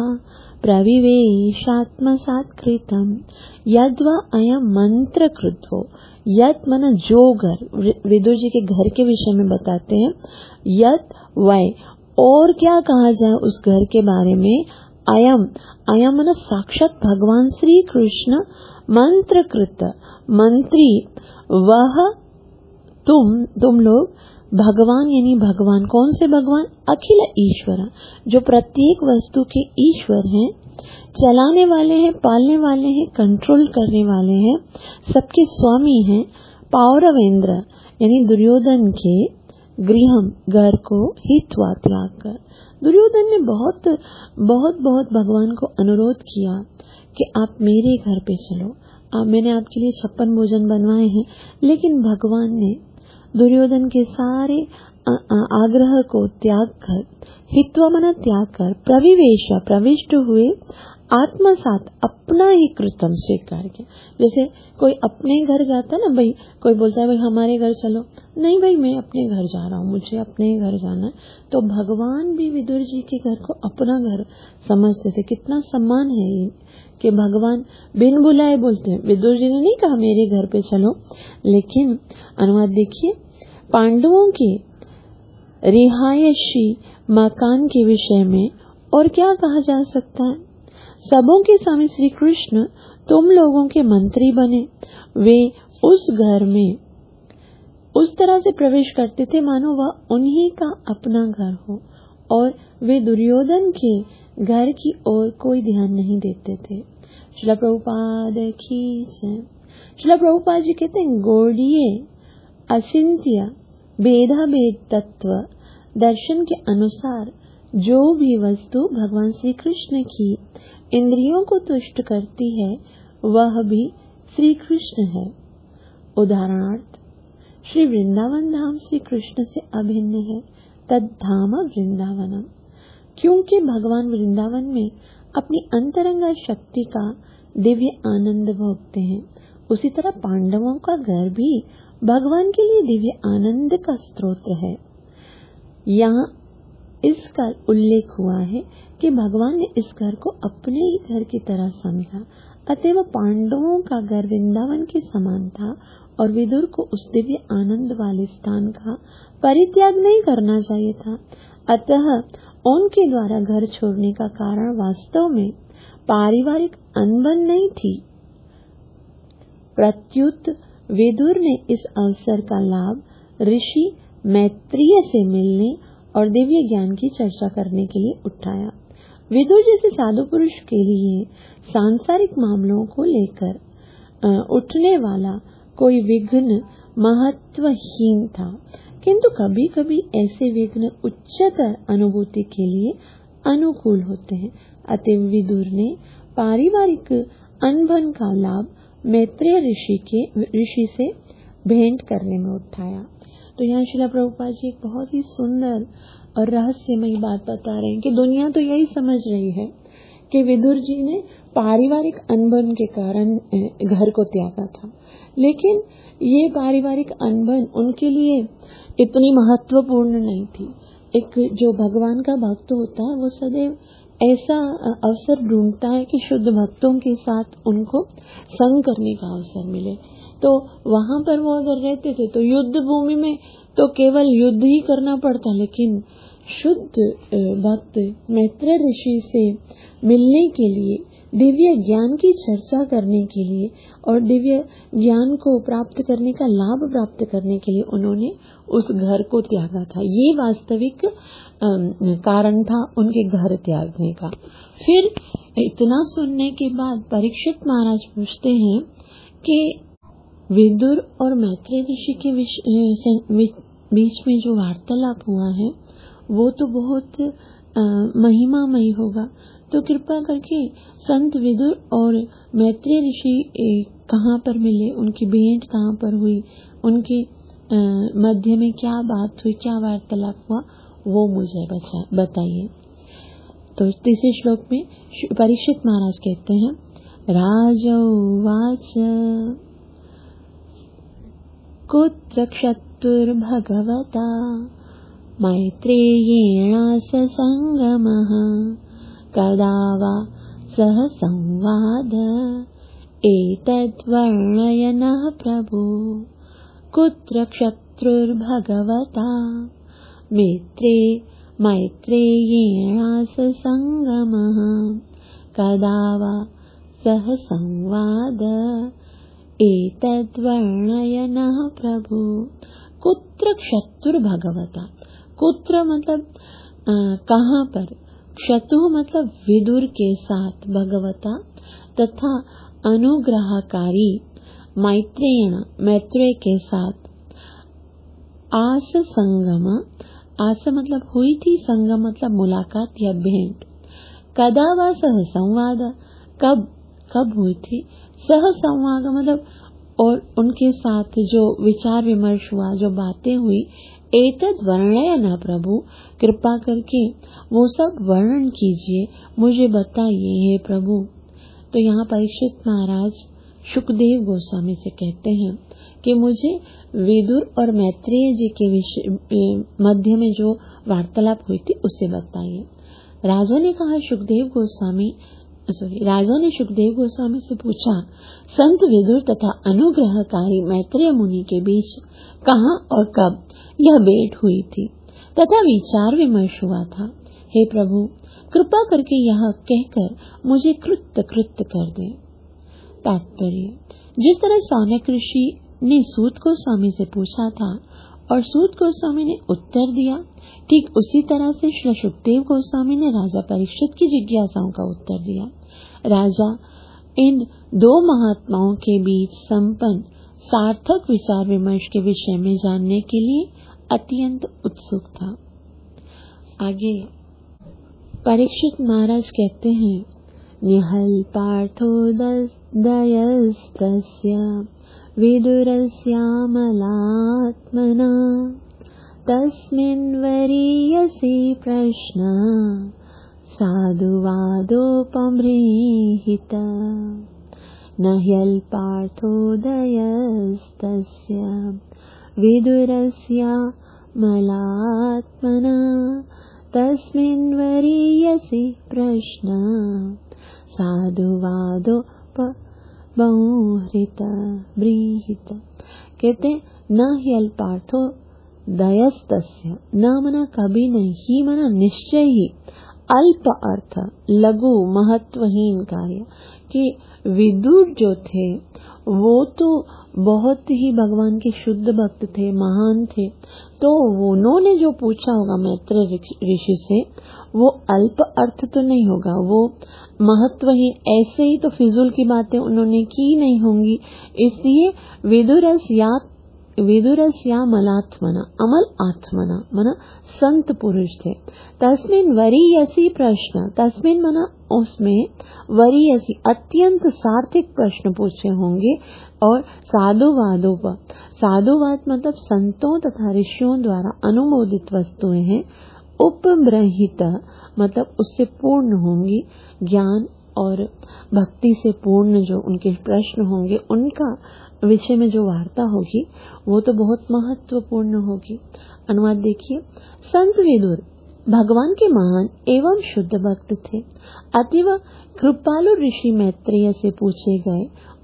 प्रविवेशात्मसात्कृतम्। यद्वा अयं मंत्र कृत्वा, यद मन जो घर, विदुर जी के घर के विषय में बताते हैं। यद वै, और क्या कहा जाए उस घर के बारे में। अयम, अयम मन साक्षात भगवान श्री कृष्ण मंत्रकृत, मंत्री, वह तुम तुम लोग भगवान यानी भगवान, कौन से भगवान? अखिल ईश्वर, जो प्रत्येक वस्तु के ईश्वर हैं, चलाने वाले हैं, पालने वाले हैं, कंट्रोल करने वाले हैं, सबके स्वामी हैं। पौरवेन्द्र यानी दुर्योधन के गृहम, घर को, हित्वा त्याग कर। दुर्योधन ने बहुत बहुत बहुत भगवान को अनुरोध किया कि आप मेरे घर पे चलो, आप, मैंने आपके लिए छप्पन भोजन बनवाए हैं। लेकिन भगवान ने दुर्योधन के सारे आग्रह को त्याग कर, हित्वा मना त्याग कर, प्रविवेश प्रविष्ट हुए, आत्मसात अपना ही कृतम स्वीकार किया। जैसे कोई अपने घर जाता है ना, भाई कोई बोलता है भाई हमारे घर चलो, नहीं भाई मैं अपने घर जा रहा हूँ, मुझे अपने घर जाना है। तो भगवान भी विदुर जी के घर को अपना घर समझते थे। कितना सम्मान है ये कि भगवान बिन बुलाए बोलते हैं। विदुर जी ने नहीं कहा मेरे घर पे चलो, लेकिन अनुवाद देखिए, पांडवों के रिहायशी मकान के विषय में और क्या कहा जा सकता है। सबों के स्वामी श्री कृष्ण तुम लोगों के मंत्री बने। वे उस घर में उस तरह से प्रवेश करते थे मानो वह उन्हीं का अपना घर हो, और वे दुर्योधन के घर की ओर कोई ध्यान नहीं देते थे। श्रील प्रभुपाद की जय। श्रील प्रभुपाद जी कहते हैं, गौड़ीय अचिंत्य भेदा भेद तत्व दर्शन के अनुसार जो भी वस्तु भगवान श्री कृष्ण की इंद्रियों को तुष्ट करती है वह भी श्री कृष्ण है। उदाहरणार्थ, श्री वृंदावन धाम श्री कृष्ण से अभिन्न है, तद धाम वृंदावनम। क्योंकि भगवान वृंदावन में अपनी अंतरंग शक्ति का दिव्य आनंद भोगते हैं, उसी तरह पांडवों का घर भी भगवान के लिए दिव्य आनंद का स्रोत है। यहाँ इसका उल्लेख हुआ है कि भगवान ने इस घर को अपने ही घर की तरह समझा, अतएव पांडवों का घर वृंदावन के समान था और विदुर को उस दिव्य आनंद वाले स्थान का परित्याग नहीं करना चाहिए था। अतः उनके द्वारा घर छोड़ने का कारण वास्तव में पारिवारिक अनबन नहीं थी। प्रत्युत विदुर ने इस अवसर का लाभ ऋषि मैत्रेय से मिलने और दिव्य ज्ञान की चर्चा करने के लिए उठाया। विदुर जैसे साधु पुरुष के लिए सांसारिक मामलों को लेकर उठने वाला कोई विघ्न महत्वहीन था, किंतु कभी कभी ऐसे विघ्न उच्चतर अनुभूति के लिए अनुकूल होते हैं। अतः विदुर ने पारिवारिक अनबन का लाभ मैत्रेय ऋषि के ऋषि से भेंट करने में उठाया। तो यहाँ श्रील प्रभुपाद जी एक बहुत ही सुंदर और रहस्यमयी बात बता रहे हैं कि दुनिया तो यही समझ रही है कि विदुर जी ने पारिवारिक अनबन के कारण घर को त्यागा था, लेकिन ये पारिवारिक अनबन उनके लिए इतनी महत्वपूर्ण नहीं थी। एक जो भगवान का भक्त होता है वो सदैव ऐसा अवसर ढूंढता है कि शुद्ध भक्तों के साथ उनको संग करने का अवसर मिले। तो वहां पर वो अगर रहते थे तो युद्ध भूमि में तो केवल युद्ध ही करना पड़ता, लेकिन शुद्ध भक्त मैत्रेय ऋषि से मिलने के लिए, दिव्य ज्ञान की चर्चा करने के लिए और दिव्य ज्ञान को प्राप्त करने का लाभ प्राप्त करने के लिए उन्होंने उस घर को त्यागा था। ये वास्तविक कारण था उनके घर त्यागने का। फिर इतना सुनने के बाद परीक्षित महाराज पूछते हैं कि विदुर और मैत्रेय ऋषि के बीच में जो वार्तालाप हुआ है वो तो बहुत महिमामय होगा, तो कृपा करके संत विदुर और मैत्रेय ऋषि कहाँ पर मिले, उनकी भेंट कहाँ पर हुई, उनके मध्य में क्या बात हुई, क्या वार्तालाप हुआ, वो मुझे बताइए। तो तीसरे श्लोक में परीक्षित महाराज कहते हैं, राजोवाच कुत्र क्षत्रुर्भगवता मैत्रेयेण स संगमः कदा वा सह संवाद एतद्वर्णयनः प्रभु। कुत्र क्षत्रुर्भगवता मैत्रे मैत्रेयेण स संगमः कदा वा सह संवाद एतद्वर्णयनः प्रभु। कुत्र क्षत्रुर्भगवता, कुत्र मतलब कहाँ पर, क्षतु मतलब विदुर के साथ, भगवता तथा अनुग्रहकारी मैत्रेयण मैत्रेय के साथ, आस संगम, आस मतलब हुई थी, संगम मतलब मुलाकात या भेंट, कदा वा सह संवाद कब कब हुई थी, सह संवाद मतलब और उनके साथ जो विचार विमर्श हुआ, जो बातें हुई, एतद वर्णयन प्रभु, कृपा करके वो सब वर्णन कीजिए, मुझे बताइए हे प्रभु। तो यहाँ परीक्षित महाराज शुकदेव गोस्वामी से कहते हैं कि मुझे विदुर और मैत्रेय जी के विषय मध्य में जो वार्तालाप हुई थी उससे बताइए। राजा ने कहा शुकदेव गोस्वामी सॉरी राजा ने शुकदेव गोस्वामी से पूछा, संत विदुर तथा अनुग्रहकारी मैत्रेय मुनि के बीच कहाँ और कब यह भेंट हुई थी तथा विचार विमर्श हुआ था। हे प्रभु, कृपा करके यह कहकर मुझे कृत्य कृत्य कर दे। तात्पर्य, जिस तरह सौनक ऋषि ने सूत गोस्वामी से पूछा था और सूत गोस्वामी ने उत्तर दिया, ठीक उसी तरह से श्री शुकदेव गोस्वामी ने राजा परीक्षित की जिज्ञासाओं का उत्तर दिया। राजा इन दो महात्माओं के बीच संपन्न सार्थक विचार विमर्श के विषय में जानने के लिए अत्यंत उत्सुक था। आगे परीक्षित महाराज कहते हैं, निहल पार्थो दयस्तस्य विदुरस्यामलात्मना तस्मिन् वरीयसी प्रश्न साधुवादोपमृहित। न ह्यल्पार्थोदयस्तस्य विदुरस्यामलात्मना तस्मिन् वरीयसी प्रश्न साधुवादोपमृहित बृहित। कहते न ह्यल्पार्थो दयस्तस्य, न मना कभी नहीं, ही मना निश्चय ही, अल्प अर्थ लघु महत्वहीन कार्य, कि विदुर जो थे वो तो बहुत ही भगवान के शुद्ध भक्त थे, महान थे, तो उन्होंने जो पूछा होगा मैत्रेय ऋषि से वो अल्प अर्थ तो नहीं होगा, वो महत्वहीन, ऐसे ही तो फिजूल की बातें उन्होंने की नहीं होंगी। इसलिए विदुरस या विदुरस्या मलात्मना, अमल आत्मना मना संत पुरुष थे। तस्मिन वरीयसी प्रश्न, तस्मिन मना उसमें, वरीयसी अत्यंत सार्थक प्रश्न पूछे होंगे। और साधुवादों पर, साधुवाद मतलब संतों तथा ऋषियों द्वारा अनुमोदित वस्तुएं हैं। उपब्रहित मतलब उससे पूर्ण होंगी, ज्ञान और भक्ति से पूर्ण जो उनके प्रश्न होंगे, उनका विषय में जो वार्ता होगी वो तो बहुत महत्वपूर्ण होगी। अनुवाद देखिए, संत विदुर भगवान के महान एवं शुद्ध भक्त थे। अतिव कृपालु ऋषि मैत्रेय से पूछे गए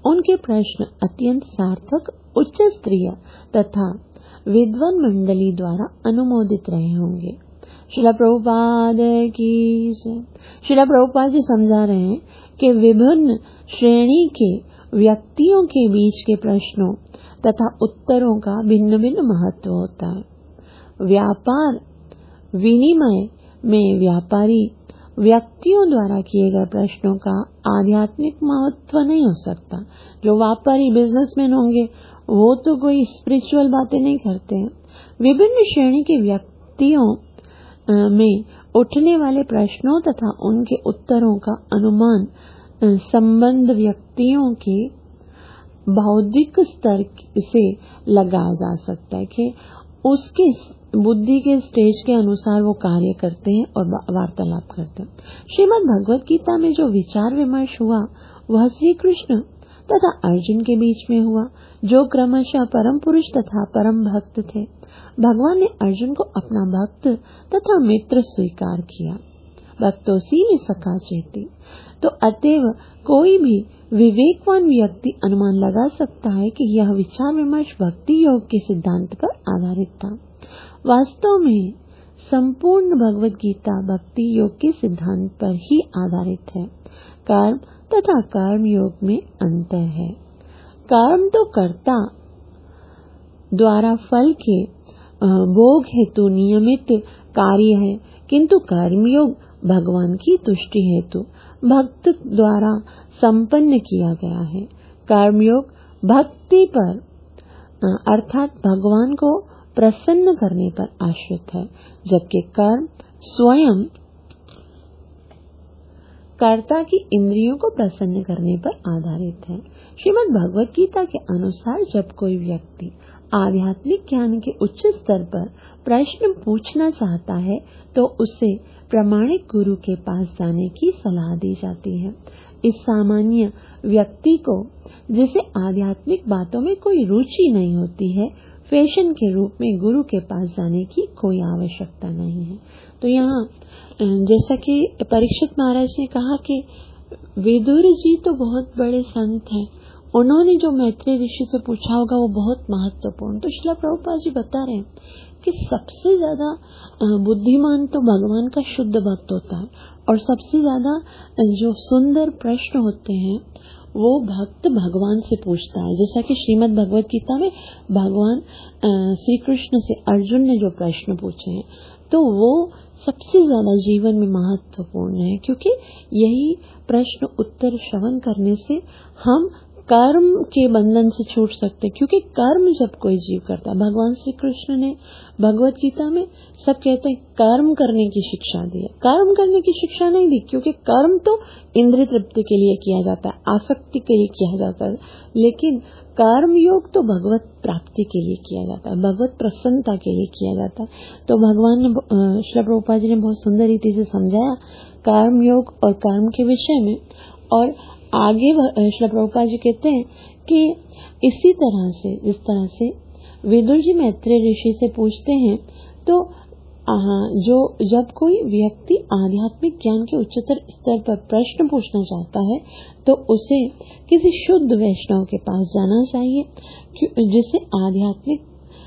उनके प्रश्न अत्यंत सार्थक, उच्च स्तरीय तथा विद्वान मंडली द्वारा अनुमोदित रहे होंगे। श्रील प्रभुपाद की श्रील प्रभुपाद जी समझा रहे हैं कि विभिन्न श्रेणी के व्यक्तियों के बीच के प्रश्नों तथा उत्तरों का भिन्न भिन्न महत्व होता है। व्यापार विनिमय में व्यापारी व्यक्तियों द्वारा किए गए प्रश्नों का आध्यात्मिक महत्व नहीं हो सकता। जो व्यापारी बिजनेसमैन होंगे वो तो कोई स्पिरिचुअल बातें नहीं करते हैं। विभिन्न श्रेणी के व्यक्तियों में उठने वाले प्रश्नों तथा उनके उत्तरों का अनुमान संबंध व्यक्तियों के बौद्धिक स्तर से लगाया जा सकता है कि उसके बुद्धि के स्टेज के अनुसार वो कार्य करते हैं और वार्तालाप करते हैं। श्रीमद् भगवत गीता में जो विचार विमर्श हुआ वह श्री कृष्ण तथा अर्जुन के बीच में हुआ, जो क्रमशः परम पुरुष तथा परम भक्त थे। भगवान ने अर्जुन को अपना भक्त तथा मित्र स्वीकार किया। भक्तोसी में सखा चेती। तो अतएव कोई भी विवेकवान व्यक्ति अनुमान लगा सकता है कि यह विचार विमर्श भक्ति योग के सिद्धांत पर आधारित था। वास्तव में संपूर्ण भगवत गीता भक्ति योग के सिद्धांत पर ही आधारित है। कर्म तथा कर्म योग में अंतर है। कर्म तो कर्ता द्वारा फल के भोग हेतु नियमित कार्य है, किंतु कर्मयोग भगवान की तुष्टि हेतु भक्त द्वारा संपन्न किया गया है। कर्मयोग भक्ति पर अर्थात भगवान को प्रसन्न करने पर आश्रित है, जबकि कर्म स्वयं कर्ता की इंद्रियों को प्रसन्न करने पर आधारित है। श्रीमद् भगवत गीता के अनुसार जब कोई व्यक्ति आध्यात्मिक ज्ञान के उच्च स्तर पर प्रश्न पूछना चाहता है तो उसे प्रामाणिक गुरु के पास जाने की सलाह दी जाती है। इस सामान्य व्यक्ति को, जिसे आध्यात्मिक बातों में कोई रुचि नहीं होती है, फैशन के रूप में गुरु के पास जाने की कोई आवश्यकता नहीं है। तो यहाँ जैसा कि परीक्षित महाराज ने कहा कि विदुर जी तो बहुत बड़े संत हैं, उन्होंने जो मैत्रेय ऋषि से पूछा होगा वो बहुत महत्वपूर्ण। तो श्रील प्रभुपाद जी बता रहे हैं कि सबसे ज्यादा बुद्धिमान तो भगवान का शुद्ध भक्त होता है, और सबसे ज्यादा जो सुंदर प्रश्न होते हैं वो भक्त भगवान से पूछता है। जैसा कि श्रीमद् भगवत गीता में भगवान श्री कृष्ण से अर्जुन ने जो प्रश्न पूछे हैं, तो वो सबसे ज्यादा जीवन में महत्वपूर्ण है, क्योंकि यही प्रश्न उत्तर श्रवण करने से हम कर्म के बंधन से छूट सकते, क्योंकि कर्म जब कोई जीव करता है, भगवान श्री कृष्ण ने भगवत गीता में सब कहते हैं कर्म करने की शिक्षा दी है। कर्म करने की शिक्षा नहीं दी, क्योंकि कर्म तो इंद्रिय तृप्ति के लिए किया जाता है, आसक्ति के लिए किया जाता है, लेकिन कर्म योग तो भगवत प्राप्ति के लिए किया जाता है, भगवत प्रसन्नता के लिए किया जाता है। तो भगवान ने, श्री प्रभुपाद जी ने बहुत सुंदर रीति से समझाया कर्म योग और कर्म के विषय में। और आगे श्री प्रभुपाद जी कहते हैं कि इसी तरह से, जिस तरह से विदुर जी मैत्रेय ऋषि से पूछते हैं, तो जो जब कोई व्यक्ति आध्यात्मिक ज्ञान के उच्चतर स्तर पर प्रश्न पूछना चाहता है तो उसे किसी शुद्ध वैष्णव के पास जाना चाहिए, जिसे आध्यात्मिक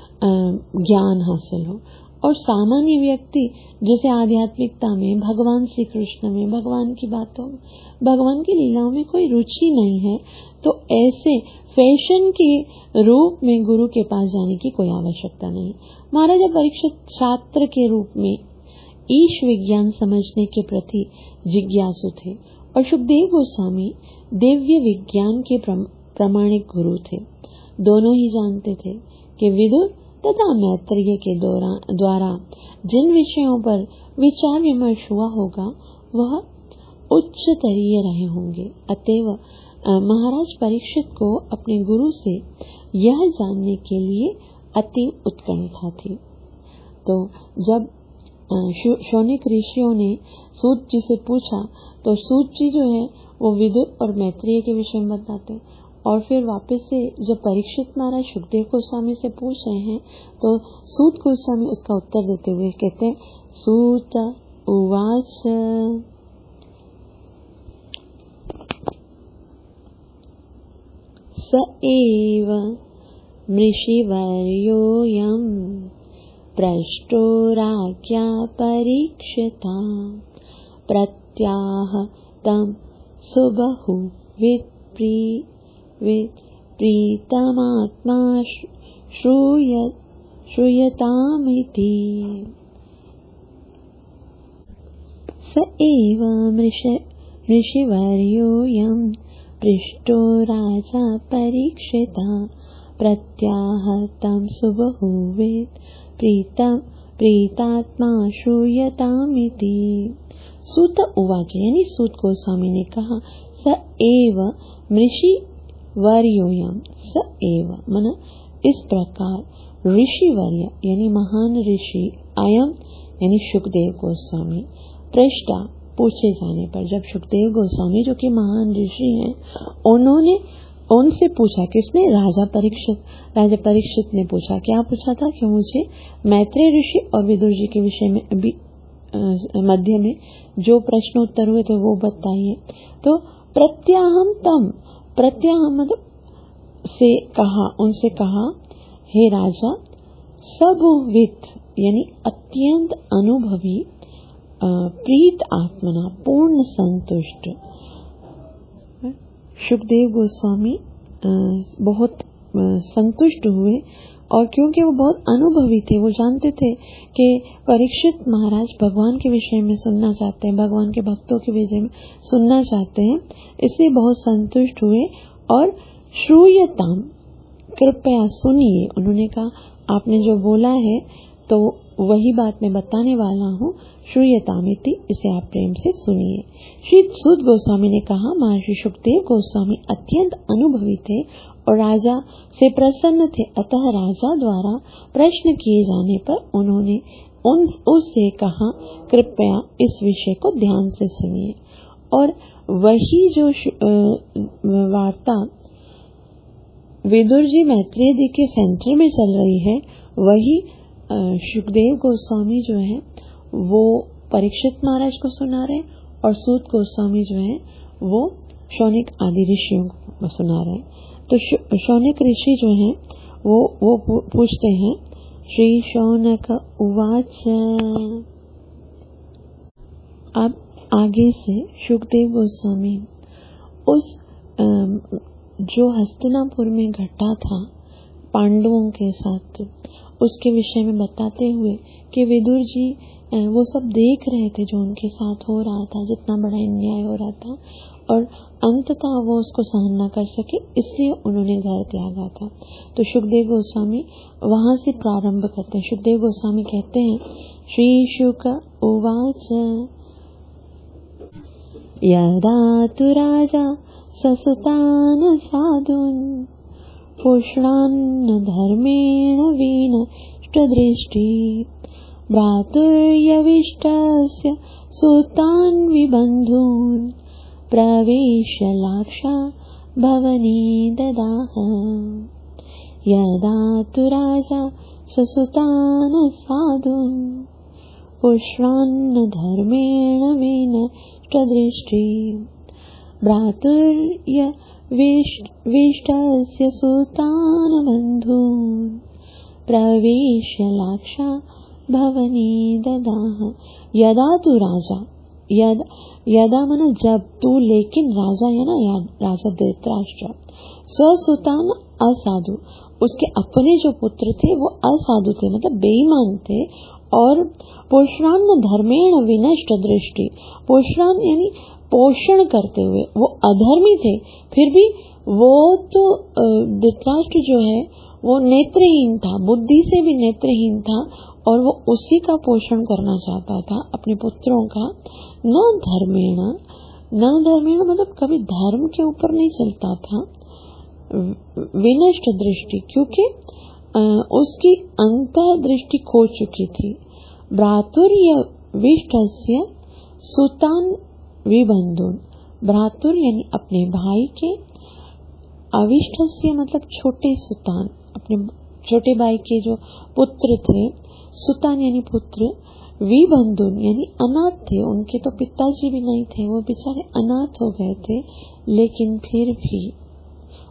ज्ञान हासिल हो। और सामान्य व्यक्ति जिसे आध्यात्मिकता में, भगवान श्री कृष्ण में, भगवान की बातों में, भगवान की लीलाओं में कोई रुचि नहीं है, तो ऐसे फैशन के रूप में गुरु के पास जाने की कोई आवश्यकता नहीं। महाराजा परीक्षित छात्र के रूप में ईश विज्ञान समझने के प्रति जिज्ञासु थे, और सुखदेव गोस्वामी दिव्य विज्ञान के प्रामाणिक गुरु थे। दोनों ही जानते थे कि विदुर तथा मैत्रेय के द्वारा जिन विषयों पर विचार विमर्श हुआ होगा वह उच्च स्तरीय रहे होंगे। अतएव महाराज परीक्षित को अपने गुरु से यह जानने के लिए अति उत्कंठा थी। तो जब शौनक ऋषियों ने सूत जी से पूछा, तो सूत जी जो है वो विदुर और मैत्रेय के विषय में बताते, और फिर वापस से जब परीक्षित महाराज सुखदेव गोस्वामी से पूछ रहे हैं, तो सूत गोस्वामी उसका उत्तर देते हुए कहते हैं, सूत उवाच स एव मृषिवर्योऽयं पृष्टो राज्ञा परीक्षिता प्रत्याह तं सुबहु विप्री प्रीतमात्मा श्रूय श्रूयतामिति। स एव ऋषिवर्योऽयं पृष्टो राजा परीक्षिता प्रत्याह तं सुबहुवित् प्रीतं प्रीतात्मा श्रूयतामिति। सूत उवाच, यानी सूत गोस्वामी ने कहा, स एव ऋषिवर्योऽयं, स एव मन इस प्रकार ऋषिवर्य यानी महान ऋषि, अयम यानी सुखदेव गोस्वामी, पृष्ठा पूछे जाने पर, जब सुखदेव गोस्वामी जो कि महान ऋषि हैं, उन्होंने उनसे पूछा, किसने? राजा परीक्षित। राजा परीक्षित ने पूछा, क्या पूछा था? कि मुझे मैत्रेय ऋषि और विदुर जी के विषय में अभी मध्य में जो प्रश्न उत्तर हुए थे वो बताइए। तो प्रत्याहम तम, प्रत्याहम मतलब से कहा, उनसे कहा, हे राजा, सबुवित यानी अत्यंत अनुभवी, प्रीत आत्मना पूर्ण संतुष्ट। सुखदेव गोस्वामी बहुत संतुष्ट हुए, और क्योंकि वो बहुत अनुभवी थे, वो जानते थे कि परीक्षित महाराज भगवान के विषय में सुनना चाहते हैं, भगवान के भक्तों के विषय में सुनना चाहते हैं, इसलिए बहुत संतुष्ट हुए। और श्रूयताम, कृपया सुनिए। उन्होंने कहा, आपने जो बोला है तो वही बात मैं बताने वाला हूँ, श्रूयतामिति, इसे आप प्रेम से सुनिए। श्री सूत गोस्वामी ने कहा, महर्षि सुखदेव गोस्वामी अत्यंत अनुभवी थे और राजा से प्रसन्न थे, अतः राजा द्वारा प्रश्न किए जाने पर उन्होंने उन उससे कहा, कृपया इस विषय को ध्यान से सुनिए। और वही जो वार्ता विदुर जी मैत्रेय जी के सेंटर में चल रही है, वही सुखदेव गोस्वामी जो है वो परीक्षित महाराज को सुना रहे, और सूत गोस्वामी जो है वो शौनक आदि ऋषियों को सुना रहे। तो शौनक ऋषि जो हैं वो वो पूछते हैं, श्री शौनक उवाच। अब आगे से सुखदेव गोस्वामी उस जो हस्तिनापुर में घटा था पांडवों के साथ, उसके विषय में बताते हुए कि विदुर जी वो सब देख रहे थे जो उनके साथ हो रहा था, जितना बड़ा अन्याय हो रहा था, और अंततः वो उसको सहन न कर सके, इसलिए उन्होंने घर त्यागा था। तो सुखदेव गोस्वामी वहां से प्रारंभ करते हैं। सुखदेव गोस्वामी कहते हैं, श्री शुक उवाच यदा तु राजा ससुतान साधून् पुष्णान्न धर्मेण विनष्टदृष्टि भ्रातुर्यविष्टस्य सुतान् विबन्धून् प्रवेश्य लाक्षा भवनी ददाह। यदा तु राजा ससुतान् साधून् पुष्णान्न धर्मेण विनष्टदृष्टि भ्रातुर्यविष्टस्य सुतान् बन्धून् प्रवेश्य लाक्षा भवनी ददाह। यदा तू राजा, यदा यदा मन जब, तू लेकिन राजा है ना, राजा धृतराष्ट्र, स्वसुतान असाधु, उसके अपने जो पुत्र थे वो असाधु थे, मतलब बेईमान थे, और पोषणान धर्मेण विनष्ट दृष्टि, पोषणान यानी पोषण करते हुए वो अधर्मी थे, फिर भी वो तो धृतराष्ट्र जो है वो नेत्रहीन था, बुद्धि से भी नेत्रहीन था, और वो उसी का पोषण करना चाहता था अपने पुत्रों का। न धर्मेण, न धर्मेण मतलब कभी धर्म के ऊपर नहीं चलता था, विनष्ट दृष्टि, क्योंकि उसकी अंतः दृष्टि खो चुकी थी। भ्रातुर्य विष्टस्य सुतान विबंधुन, भ्रातुर यानी अपने भाई के, अविष्टस्य मतलब छोटे सुतान, अपने छोटे भाई के जो पुत्र थे, सुतान यानी पुत्र, विबंधुन यानी अनाथ थे, उनके तो पिताजी भी नहीं थे, वो बेचारे अनाथ हो गए थे, लेकिन फिर भी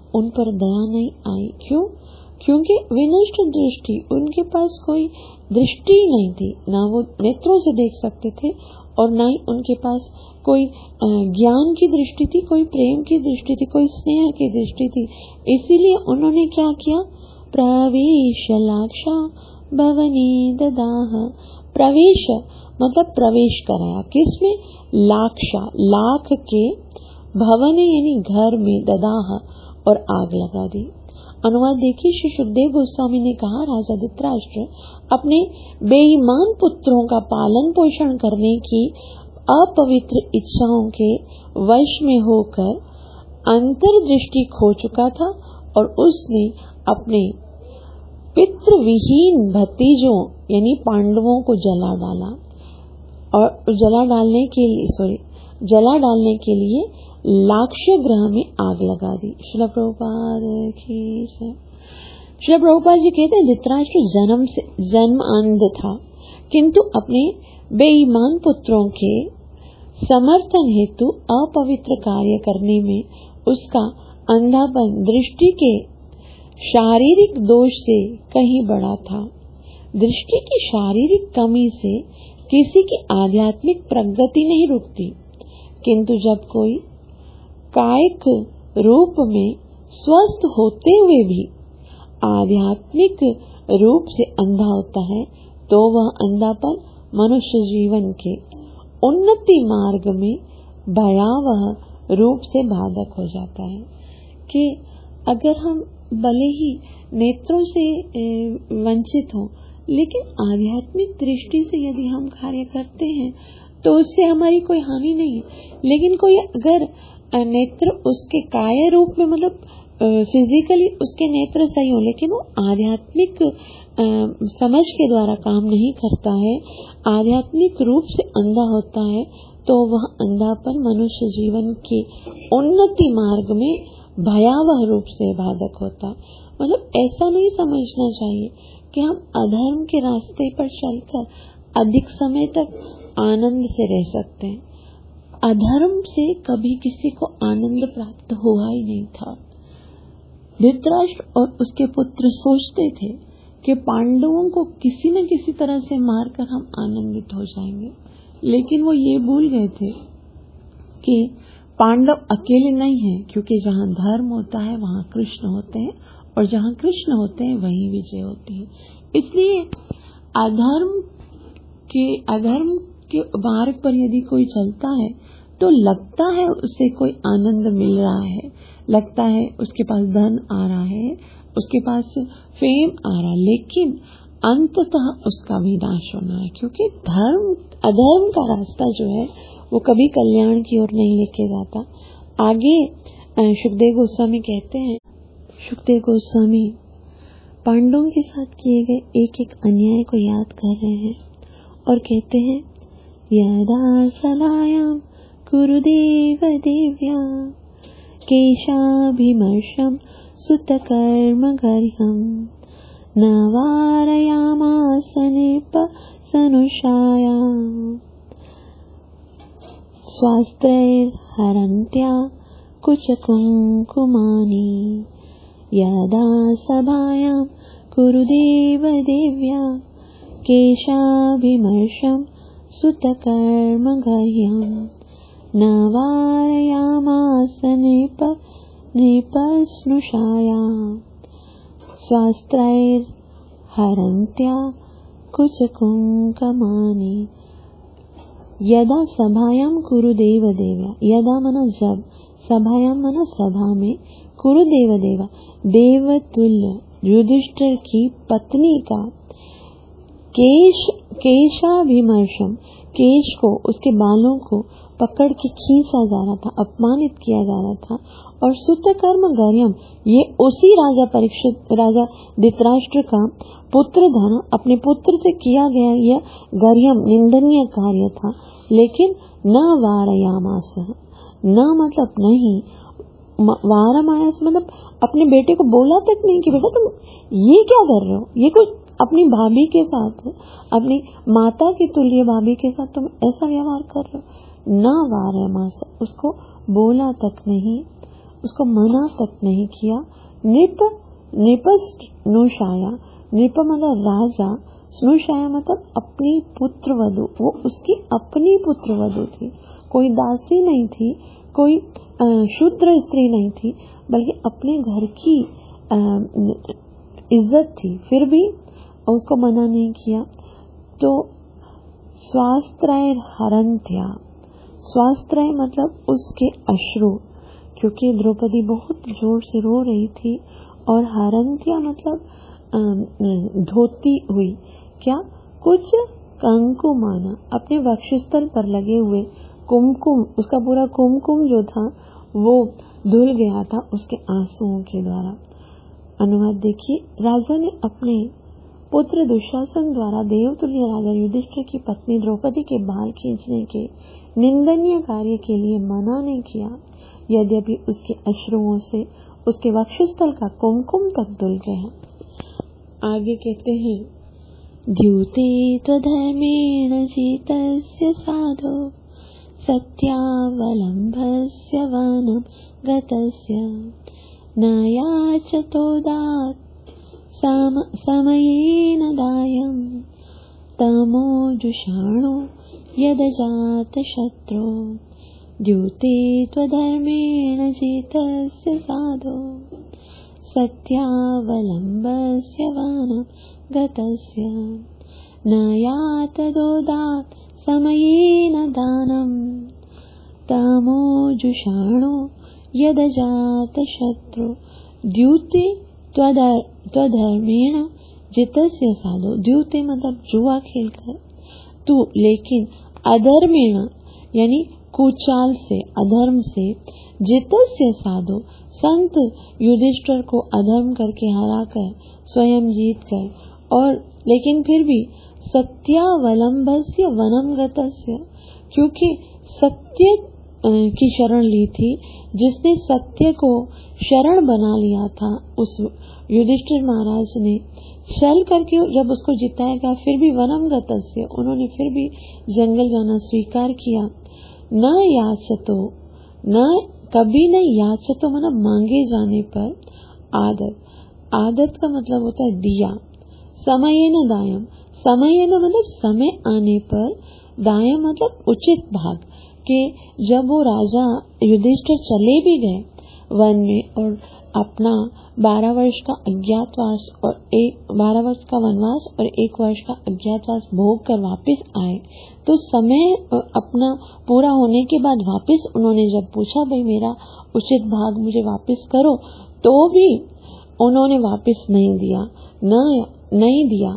उन पर दया नहीं आई। क्यों? क्योंकि विनष्ट दृष्टि, उनके पास कोई दृष्टि नहीं थी, ना वो नेत्रों से देख सकते थे और ना ही उनके पास कोई ज्ञान की दृष्टि थी, कोई प्रेम की दृष्टि थी, कोई स्नेह की दृष्टि थी। इसीलिए उन्होंने क्या किया? प्रवेश लाक्षा भवनी ददाह। प्रवेश मतलब प्रवेश कराया, किसमें? लाक्षा, लाख के, भवन यानी घर में, ददाह और आग लगा दी। अनुवाद देखिए, श्री सुखदेव गोस्वामी ने कहा, राजा धृतराष्ट्र अपने बेईमान पुत्रों का पालन पोषण करने की अपवित्र इच्छाओं के वश में होकर अंतर्दृष्टि खो चुका था और उसने अपने पितृविहीन भतीजों यानी पांडवों को जला डाला और जला डालने के लिए सॉरी जला डालने के लिए लाक्ष्य ग्रह में आग लगा दी। श्रील प्रभुपाद की जय। श्रील प्रभुपाद जी कहते हैं, धृतराष्ट्र जन्म से जन्म अंध था, किंतु अपने बेईमान पुत्रों के समर्थन हेतु अपवित्र कार्य करने में उसका अंधापन दृष्टि के शारीरिक दोष से कहीं बड़ा था। दृष्टि की शारीरिक कमी से किसी की आध्यात्मिक प्रगति नहीं रुकती, किंतु जब कोई कायिक रूप में स्वस्थ होते हुए भी आध्यात्मिक रूप से अंधा होता है, तो वह अंधापन मनुष्य जीवन के उन्नति मार्ग में भयावह रूप से बाधक हो जाता है। कि अगर हम भले ही नेत्रों से वंचित हों, लेकिन आध्यात्मिक दृष्टि से यदि हम कार्य करते हैं तो उससे हमारी कोई हानि नहीं है। लेकिन कोई अगर नेत्र उसके काय रूप में मतलब फिजिकली उसके नेत्र सही हो, लेकिन वो आध्यात्मिक समझ के द्वारा काम नहीं करता है, आध्यात्मिक रूप से अंधा होता है, तो वह अंधापन मनुष्य जीवन के उन्नति मार्ग में भयावह रूप से बाधक होता। मतलब ऐसा नहीं समझना चाहिए कि हम अधर्म के रास्ते पर चलकर अधिक समय तक आनंद से रह सकते हैं। अधर्म से कभी किसी को आनंद प्राप्त हुआ ही नहीं था। धृतराष्ट्र और उसके पुत्र सोचते थे कि पांडवों को किसी न किसी तरह से मारकर हम आनंदित हो जाएंगे, लेकिन वो ये भूल गए थे कि पांडव अकेले नहीं हैं, क्योंकि जहाँ धर्म होता है वहाँ कृष्ण होते हैं और जहाँ कृष्ण होते हैं वहीं विजय होती है। इसलिए अधर्म के अधर्म के मार्ग पर यदि कोई चलता है तो लगता है उसे कोई आनंद मिल रहा है, लगता है उसके पास धन आ रहा है, उसके पास फेम आ रहा है, लेकिन अंततः उसका विनाश होना है, क्योंकि धर्म अधर्म का रास्ता जो है वो कभी कल्याण की ओर नहीं लेके जाता। आगे सुखदेव गोस्वामी कहते हैं, सुखदेव गोस्वामी पांडवों के साथ किए गए एक एक अन्याय को याद कर रहे हैं और कहते हैं, यदा सभायां कुरुदेव देव्या केशाभिमर्शं सुतकर्म गर्ह्यं न वारयामास नृपसनुषाया स्वास्त्रैर्हरन्त्या कुचकुङ्कुमानि यदा सभायां कुरुदेव देव्या केशाभिमर्शं सुतकर्म गर्ह्यं न वारयामास नृप नृपस्नुषाया स्वास्त्रैर्हरन्त्या कुचकुङ्कुमानि यदा सभायां कुरुदेव देव्या, यदा मना जब, सभायां मना सभा में, कुरुदेव देवा देवतुल्य युधिष्ठिर की पत्नी का केश केशाभिमर्शम केश को उसके बालों को पकड़ के खींचा जा रहा था, अपमानित किया जा रहा था। और सुतकर्म गर्ह्यम, ये उसी राजा परीक्षित राजा धृतराष्ट्र का पुत्र था ना, अपने पुत्र से किया गया यह गर्ह्यम निंदनीय कार्य था। लेकिन न वारयामास, न मतलब नहीं, वारमायास मतलब अपने बेटे को बोला तक नहीं कि बेटा तुम ये क्या कर रहे हो, ये कोई अपनी भाभी के साथ, अपनी माता के तुल्य भाभी के साथ तुम ऐसा व्यवहार कर रहे हो। न वारयामास, उसको बोला तक नहीं। उसको मना तक नहीं किया। नृप नृप स्नुषाया, नृप मतलब राजा, स्नुषाया मतलब अपनी पुत्र वधु, वो उसकी अपनी पुत्र वधु थी, कोई दासी नहीं थी, कोई शूद्र स्त्री नहीं थी, बल्कि अपने घर की इज्जत थी, फिर भी उसको मना नहीं किया। तो स्वास्त्रय हरंत्या, स्वास्त्रय मतलब उसके अश्रु, क्योंकि द्रौपदी बहुत जोर से रो रही थी, और हरंत्या मतलब धोती हुई, क्या कुछ कंकुमाना, अपने वक्षस्थल पर लगे हुए कुमकुम, उसका पूरा कुमकुम जो था वो धुल गया था उसके आंसुओं के द्वारा। अनुवाद देखिए, राजा ने अपने पुत्र दुशासन द्वारा देवतुल्य राजा युधिष्ठिर की पत्नी द्रौपदी के बाल खींचने के निंदनीय कार्य के लिए मना नहीं किया, यद्यपि उसके अश्रुओं से उसके वक्षस्थल का कुमकुम तक धुल गया। आगे कहते हैं, द्यूते त्वधर्मेण जितस्य साधो सत्यावलम्बस्य वनं गतस्य न याचतोदात् सम समयेन दायं तमोजुषाणो यदजातशत्रो द्यूते त्वधर्मेण जितस्य साधो सत्यावलम्बस्य वनं गतस्य न यातदोदात् समयेन दानं तमोजुषाणो यदजातशत्रो द्यूते त्वधर्मेण जितस्य साधो, द्यूते मतलब जुआ खेलकर, तू लेकिन अधर्मेण यानी कुचाल से, अधर्म से, जितस्य साधो संत युधिष्ठिर को अधर्म करके हराकर स्वयं जीत गए, और लेकिन फिर भी सत्यावलंबस्य वनम गतस्य, क्योंकि सत्य की शरण ली थी, जिसने सत्य को शरण बना लिया था, उस युधिष्ठिर महाराज ने चल करके जब उसको जिताएगा, फिर भी वनम गतस्य, उन्होंने फिर भी जंगल जाना स्वीकार किया। न याचतो, न कभी नहीं, याचतो मतलब मांगे जाने पर, आदत, आदत का मतलब होता है दिया, समयेन दायम, समयेन मतलब समय आने पर, दायम मतलब उचित भाग, कि जब वो राजा युधिष्ठिर चले भी गए वन में और अपना बारह वर्ष का अज्ञातवास और एक बारह वर्ष का वनवास और एक वर्ष का अज्ञातवास भोग कर वापस आए, तो समय अपना पूरा होने के बाद वापस उन्होंने जब पूछा, भाई मेरा उचित भाग मुझे वापस करो, तो भी उन्होंने वापस नहीं दिया, न नहीं दिया।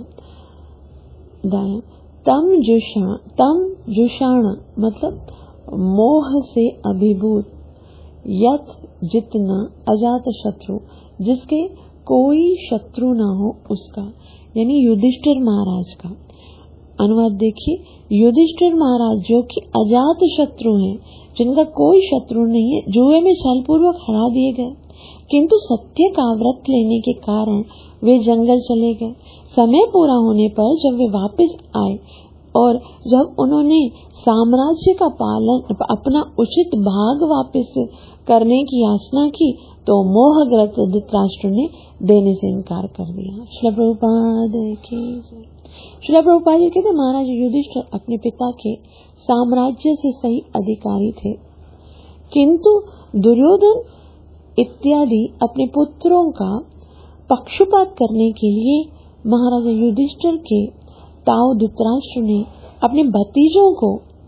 तम जुषा तम जुषाण मतलब मोह से अभिभूत, यथ जितना अजात शत्रु, जिसके कोई शत्रु ना हो उसका, यानी युधिष्ठिर महाराज का। अनुवाद देखिए, युधिष्ठिर महाराज जो कि अजात शत्रु हैं, जिनका कोई शत्रु नहीं है, जुए में छलपूर्वक हरा दिए गए, किंतु सत्य का व्रत लेने के कारण वे जंगल चले गए। समय पूरा होने पर जब वे वापस आए और जब उन्होंने साम्राज्य का पालन, अपना उचित भाग वापस करने की याचना की, तो मोहग्रस्त धृतराष्ट्र ने देने से इनकार कर दिया। श्रील प्रभुपाद की श्रील प्रभुपाद जी कहते, महाराज युधिष्ठिर अपने पिता के साम्राज्य से सही अधिकारी थे, किंतु दुर्योधन इत्यादि अपने पुत्रों का पक्षपात करने के लिए महाराजा युधिष्ठिर के ताऊ धृतराष्ट्र ने अपने भतीजों को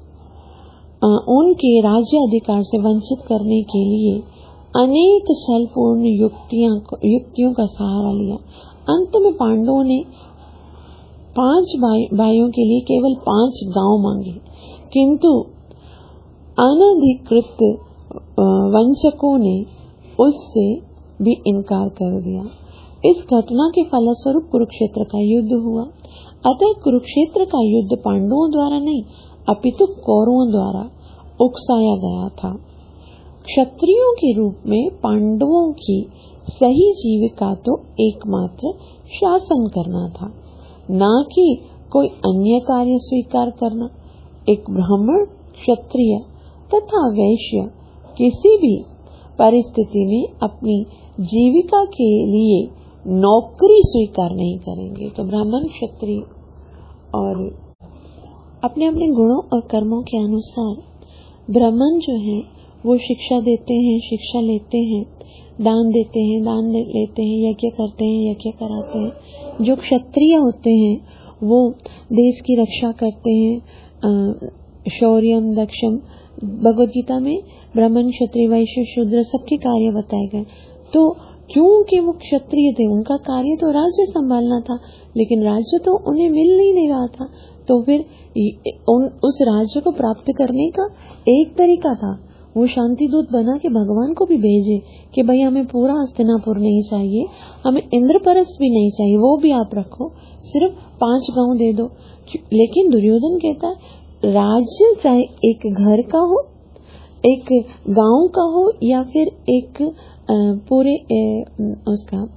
उनके राज्य अधिकार से वंचित करने के लिए अनेक छलपूर्ण युक्तियां युक्तियों का सहारा लिया। अंत में पांडवों ने पांच भाइयों के लिए केवल पांच गांव मांगे, किंतु अनधिकृत वंशकों ने उससे भी इनकार कर दिया। इस घटना के फलस्वरूप कुरुक्षेत्र का युद्ध हुआ। अतः कुरुक्षेत्र का युद्ध पांडवों द्वारा नहीं, अपितु कौरवों द्वारा उकसाया गया था। क्षत्रियों के रूप में पांडवों की सही जीविका तो एकमात्र शासन करना था, न कि कोई अन्य कार्य स्वीकार करना। एक ब्राह्मण, क्षत्रिय तथा वैश्य किसी भी परिस्थिति में अपनी जीविका के लिए नौकरी स्वीकार नहीं करेंगे। तो ब्राह्मण क्षत्रिय और अपने अपने गुणों और कर्मों के अनुसार ब्राह्मण जो है वो शिक्षा देते हैं, शिक्षा लेते हैं, दान देते हैं, दान लेते हैं, यज्ञ करते हैं, यज्ञ कराते हैं। जो क्षत्रिय होते हैं वो देश की रक्षा करते हैं, शौर्यम दक्षम, भगवद गीता में ब्राह्मण क्षत्रिय वैश्य शूद्र सबके कार्य बताए गए। तो क्योंकि वो क्षत्रिय थे, उनका कार्य तो राज्य संभालना था, लेकिन राज्य तो उन्हें मिल नहीं दे रहा था। तो फिर उन उस राज्य को प्राप्त करने का एक तरीका था वो शांति दूत बना के भगवान को भी भेजे कि भाई हमें पूरा हस्तिनापुर नहीं चाहिए, हमें इंद्रप्रस्थ भी नहीं चाहिए, वो भी आप रखो, सिर्फ पांच गांव दे दो। लेकिन दुर्योधन कहता है राज्य चाहे एक घर का हो, एक गांव का हो, या फिर एक पूरे उसका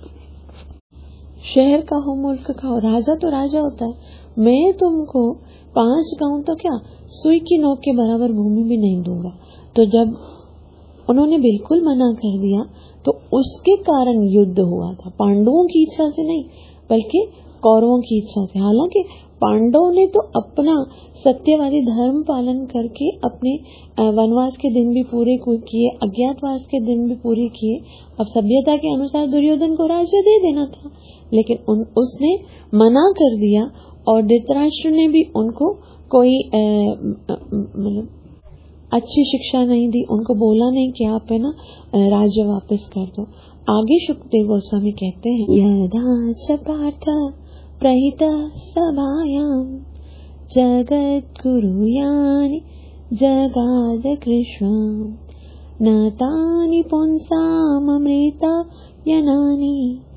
शहर का हो, मुल्क का हो, राजा तो राजा होता है। मैं तुमको पांच गांव तो क्या सुई की नोक के बराबर भूमि भी नहीं दूंगा। तो जब उन्होंने बिल्कुल मना कर दिया तो उसके कारण युद्ध हुआ था, पांडवों की इच्छा से नहीं बल्कि कौरवों की इच्छा से। हालांकि पांडवों ने तो अपना सत्यवादी धर्म पालन करके अपने वनवास के दिन भी पूरे किए, अज्ञातवास के दिन भी पूरे किए। अब सभ्यता के अनुसार दुर्योधन को राज्य दे देना था, लेकिन उन, उसने मना कर दिया और धृतराष्ट्र ने भी उनको कोई मतलब अच्छी शिक्षा नहीं दी, उनको बोला नहीं कि आप है ना राज्य वापस कर दो। आगे शुकदेव गोस्वामी कहते हैं यदा च पार्थ प्रहित सभायां जगत गुरुयानि जगाद कृष्ण न तानि पुंसामृता यनानि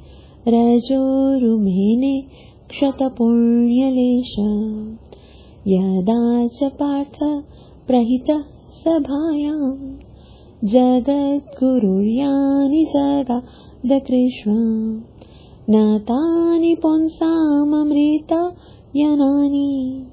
रजोरुमेने क्षतपुण्यलेश। यदा च पार्थ प्रहित सभायां जगत गुरुर्यानि जगाद कृष्ण न तानि पुंसामृता यनानि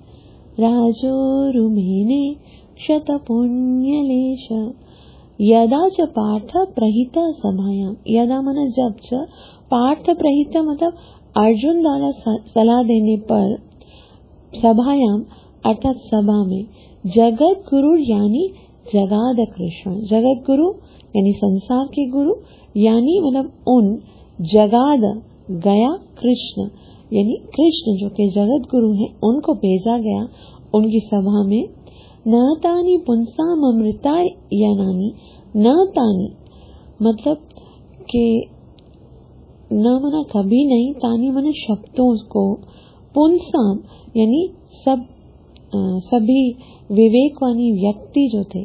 राजोरुमेने क्षतपुण्यलेश। यदा च पार्थ प्रहित सभायां, यदा मन जब च, पार्थ प्रहित मतलब अर्जुन द्वारा सलाह देने पर, सभायाम अर्थात सभा में, जगत गुरु यानी जगाद कृष्ण, जगत गुरु यानी संसार के गुरु, यानी मतलब उन, जगाद गया कृष्ण यानी कृष्ण जो कि जगत गुरु हैं उनको भेजा गया उनकी सभा में। न तानी पुंसाम अमृता यानी, न तानी मतलब के न मना कभी नहीं, तानी मना शब्दों को, पुंसाम यानी सब आ, सभी विवेकवानी व्यक्ति जो थे,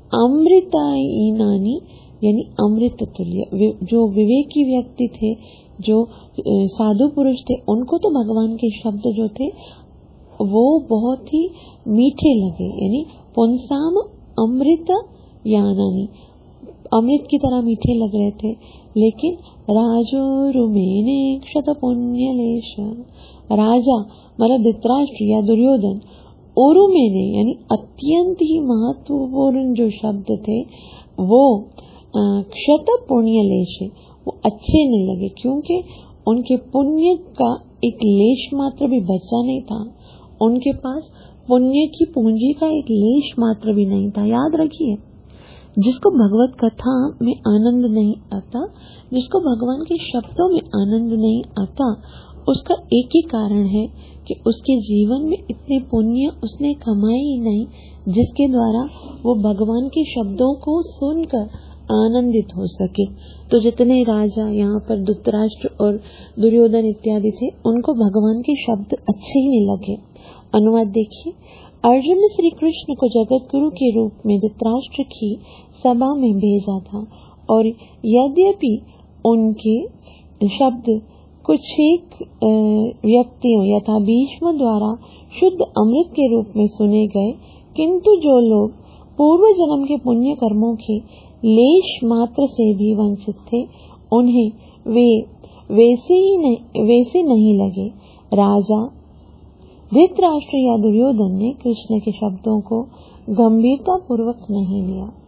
अमृतायनानी यानी अमृत तुल्य, जो विवेकी व्यक्ति थे, जो साधु पुरुष थे, उनको तो भगवान के शब्द जो थे वो बहुत ही मीठे लगे। यानी पुंसाम अमृत यानानी, अमृत की तरह मीठे लग रहे थे। लेकिन राजो रुमेने क्षत पुण्यलेश, राजा मतलब धृतराष्ट्र या दुर्योधन, उरुमेने यानी अत्यंत ही महत्वपूर्ण जो शब्द थे वो क्षत पुण्यलेश, वो अच्छे नहीं लगे, क्योंकि उनके पुण्य का एक लेश मात्र भी बचा नहीं था, उनके पास पुण्य की पूंजी का एक लेश मात्र भी नहीं था। याद रखिए, जिसको भगवत कथा में आनंद नहीं आता, जिसको भगवान के शब्दों में आनंद नहीं आता, उसका एक ही कारण है कि उसके जीवन में इतने पुण्य उसने कमाए ही नहीं जिसके द्वारा वो भगवान के शब्दों को सुनकर आनंदित हो सके। तो जितने राजा यहाँ पर धृतराष्ट्र और दुर्योधन इत्यादि थे, उनको भगवान के शब्द अच्छे ही नहीं लगे। अनुवाद देखिए, अर्जुन ने श्री कृष्ण को जगत गुरु के रूप में धृतराष्ट्र की सभा में भेजा था, और यद्यपि उनके शब्द कुछ एक व्यक्तियों यथा भीष्म द्वारा शुद्ध अमृत के रूप में सुने गए, किंतु जो लोग पूर्व जन्म के पुण्य कर्मों के लेश मात्र से भी वंचित थे, उन्हें वे वैसे ही नहीं, वैसे नहीं लगे। राजा धृतराष्ट्र या दुर्योधन ने कृष्ण के शब्दों को गंभीरता पूर्वक नहीं लिया।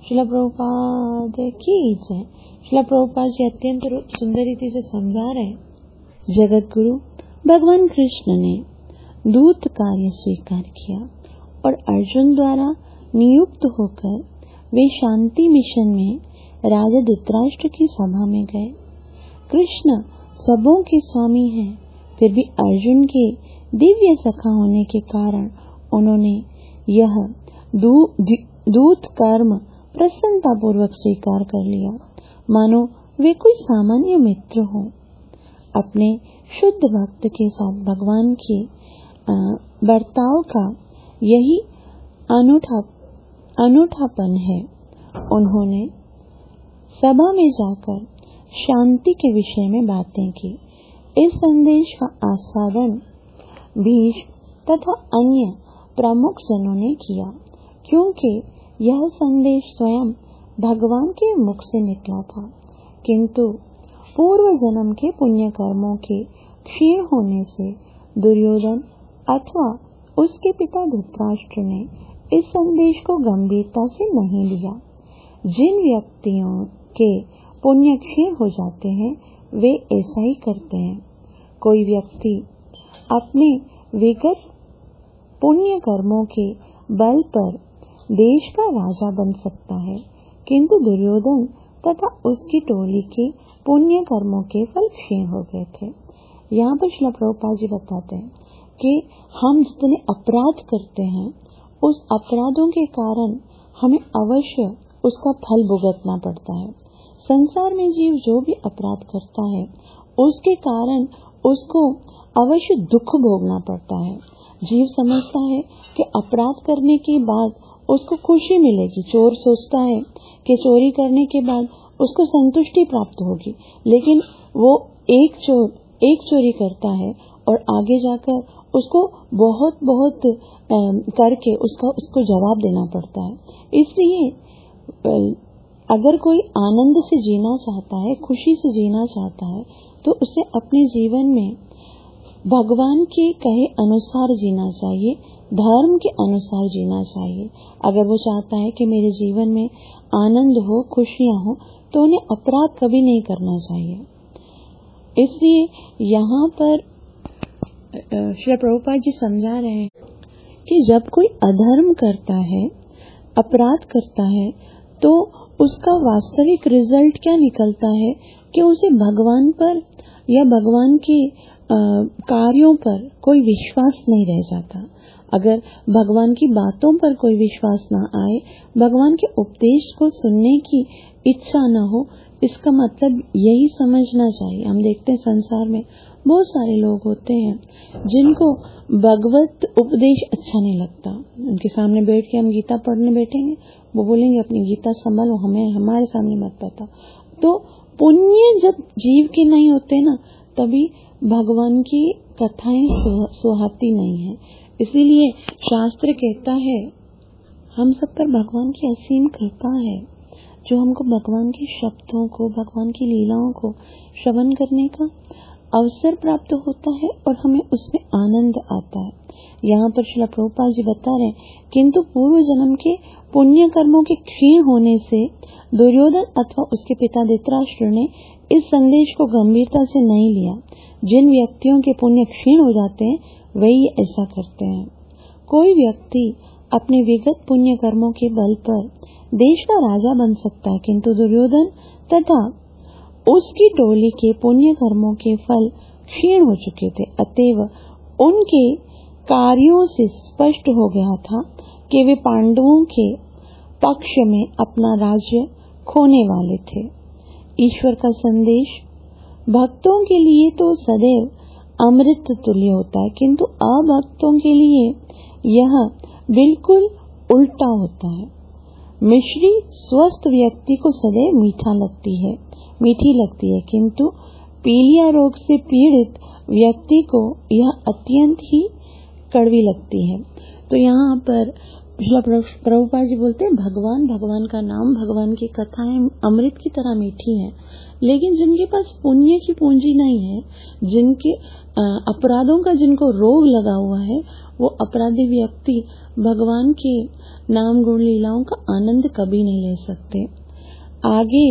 श्रील प्रभुपाद की जय। श्रील प्रभुपाद जी अत्यंत सुंदर रीति से समझा रहे हैं। जगत गुरु भगवान कृष्ण ने दूत कार्य स्वीकार किया और अर्जुन द्वारा नियुक्त होकर वे शांति मिशन में राजा धृतराष्ट्र की सभा में गए। कृष्ण सबों के स्वामी हैं, फिर भी अर्जुन के दिव्य सखा होने के कारण उन्होंने यह दू, दूत कर्म प्रसन्नता पूर्वक स्वीकार कर लिया, मानो वे कोई सामान्य मित्र हो। अपने शुद्ध भक्त के साथ भगवान के बर्ताव का यही अनूठा अनूठापन है। उन्होंने सभा में जाकर शांति के विषय में बातें की। इस संदेश का आस्वादन भीष्म तथा अन्य प्रमुख जनों ने किया, क्योंकि यह संदेश स्वयं भगवान के मुख से निकला था। किंतु पूर्व जन्म के पुण्य कर्मों के क्षीण होने से दुर्योधन अथवा उसके पिता धृतराष्ट्र ने इस संदेश को गंभीरता से नहीं लिया। जिन व्यक्तियों के पुण्य क्षीण हो जाते हैं वे ऐसा ही करते हैं। कोई व्यक्ति अपने विगत पुण्य कर्मों के बल पर देश का राजा बन सकता है, किंतु दुर्योधन तथा उसकी टोली के पुण्य कर्मों के फल क्षीण हो गए थे। यहाँ पर श्रील प्रभुपाद जी बताते हैं कि हम जितने अपराध करते हैं उस अपराधों के कारण हमें अवश्य उसका फल भुगतना पड़ता है। संसार में जीव जो भी अपराध करता है उसके कारण उसको अवश्य दुख भोगना पड़ता है। जीव समझता है कि अपराध करने के बाद उसको खुशी मिलेगी। चोर सोचता है कि चोरी करने के बाद उसको संतुष्टि प्राप्त होगी, लेकिन वो एक चोर एक चोरी करता है और आगे जाकर उसको बहुत बहुत करके उसका उसको जवाब देना पड़ता है। इसलिए अगर कोई आनंद से जीना चाहता है, खुशी से जीना चाहता है, तो उसे अपने जीवन में भगवान के कहे अनुसार जीना चाहिए, धर्म के अनुसार जीना चाहिए। अगर वो चाहता है कि मेरे जीवन में आनंद हो, खुशियां हो, तो उन्हें अपराध कभी नहीं करना चाहिए। इसलिए यहाँ पर श्री प्रभुपाद जी समझा रहे हैं कि जब कोई अधर्म करता है, अपराध करता है, तो उसका वास्तविक रिजल्ट क्या निकलता है कि उसे भगवान पर या भगवान के आ, कार्यों पर कोई विश्वास नहीं रह जाता। अगर भगवान की बातों पर कोई विश्वास ना आए, भगवान के उपदेश को सुनने की इच्छा ना हो, इसका मतलब यही समझना चाहिए। हम देखते हैं संसार में बहुत सारे लोग होते हैं जिनको भगवत उपदेश अच्छा नहीं लगता। उनके सामने बैठ के हम गीता पढ़ने बैठेंगे, वो बोलेंगे अपनी गीता संभालो, हमें हमारे सामने मत बताओ। तो पुण्य जब जीव के नहीं होते ना, तभी भगवान की कथाएं सुहाती नहीं है। इसीलिए शास्त्र कहता है हम सब पर भगवान की असीम कृपा है, जो हमको भगवान के शब्दों को, भगवान की लीलाओं को श्रवण करने का अवसर प्राप्त होता है और हमें उसमें आनंद आता है। यहाँ पर श्रील प्रभुपाद जी बता रहे हैं, किंतु पूर्व जन्म के पुण्य कर्मों के क्षीण होने से दुर्योधन अथवा उसके पिता धृतराष्ट्र ने इस संदेश को गंभीरता से नहीं लिया। जिन व्यक्तियों के पुण्य क्षीण हो जाते हैं वही ऐसा करते हैं। कोई व्यक्ति अपने विगत पुण्य कर्मों के बल पर देश का राजा बन सकता है, किंतु दुर्योधन तथा उसकी टोली के पुण्य कर्मों के फल क्षीण हो चुके थे। अतएव उनके कार्यों से स्पष्ट हो गया था कि वे पांडवों के पक्ष में अपना राज्य खोने वाले थे। ईश्वर का संदेश भक्तों के लिए तो सदैव अमृत तुल्य होता है, किंतु अभक्तों के लिए यह बिल्कुल उल्टा होता है। मिश्री स्वस्थ व्यक्ति को सदैव मीठा लगती है मीठी लगती है किंतु पीलिया रोग से पीड़ित व्यक्ति को यह अत्यंत ही कड़वी लगती है। तो यहाँ पर प्रभुपाद जी बोलते हैं भगवान भगवान का नाम, भगवान की कथाएं अमृत की तरह मीठी हैं, लेकिन जिनके पास पुण्य की पूंजी नहीं है, जिनके अपराधों का जिनको रोग लगा हुआ है, वो अपराधी व्यक्ति भगवान के नाम गुण लीलाओं का आनंद कभी नहीं ले सकते। आगे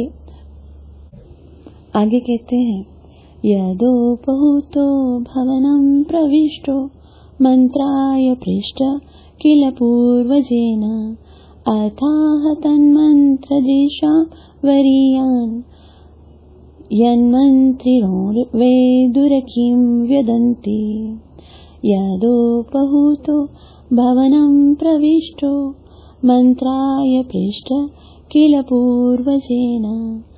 आगे कहते हैं यदोपहूतो भवनं प्रविष्टो मंत्राय पृष्ठ किल पूर्वजेन अथाह तन्मन्त्रदिशां वरीयान् यन्मन्त्रिणो वैदुरकीं व्यदन्ति। यदोपहूतो भवनं प्रविष्टो मंत्राय पृष्ठ किल पूर्वजेन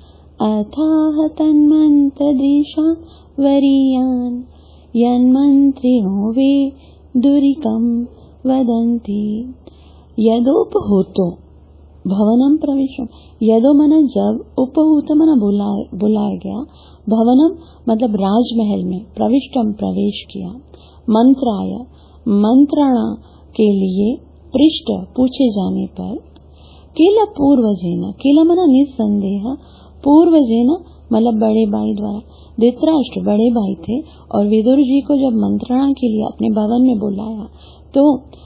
अथाह तन्मन्त्रदिशां वरीयान् यन्मन्त्रिणो वैदुरकीं वदन्ति। यदोपहूतो भवनम प्रवेशम, यदो मना जब, उपहूत मना बुलाया बुलाया गया, भवनम मतलब राजमहल में, प्रविष्टम प्रवेश किया, मंत्राय मंत्रणा के लिए, पृष्ठ पूछे जाने पर, किल पूर्वजेन, किल मना निसंदेह, पूर्वजेन मतलब बड़े भाई द्वारा, धृतराष्ट्र बड़े भाई थे और विदुर जी को जब मंत्रणा के लिए अपने भवन में बुलाया तो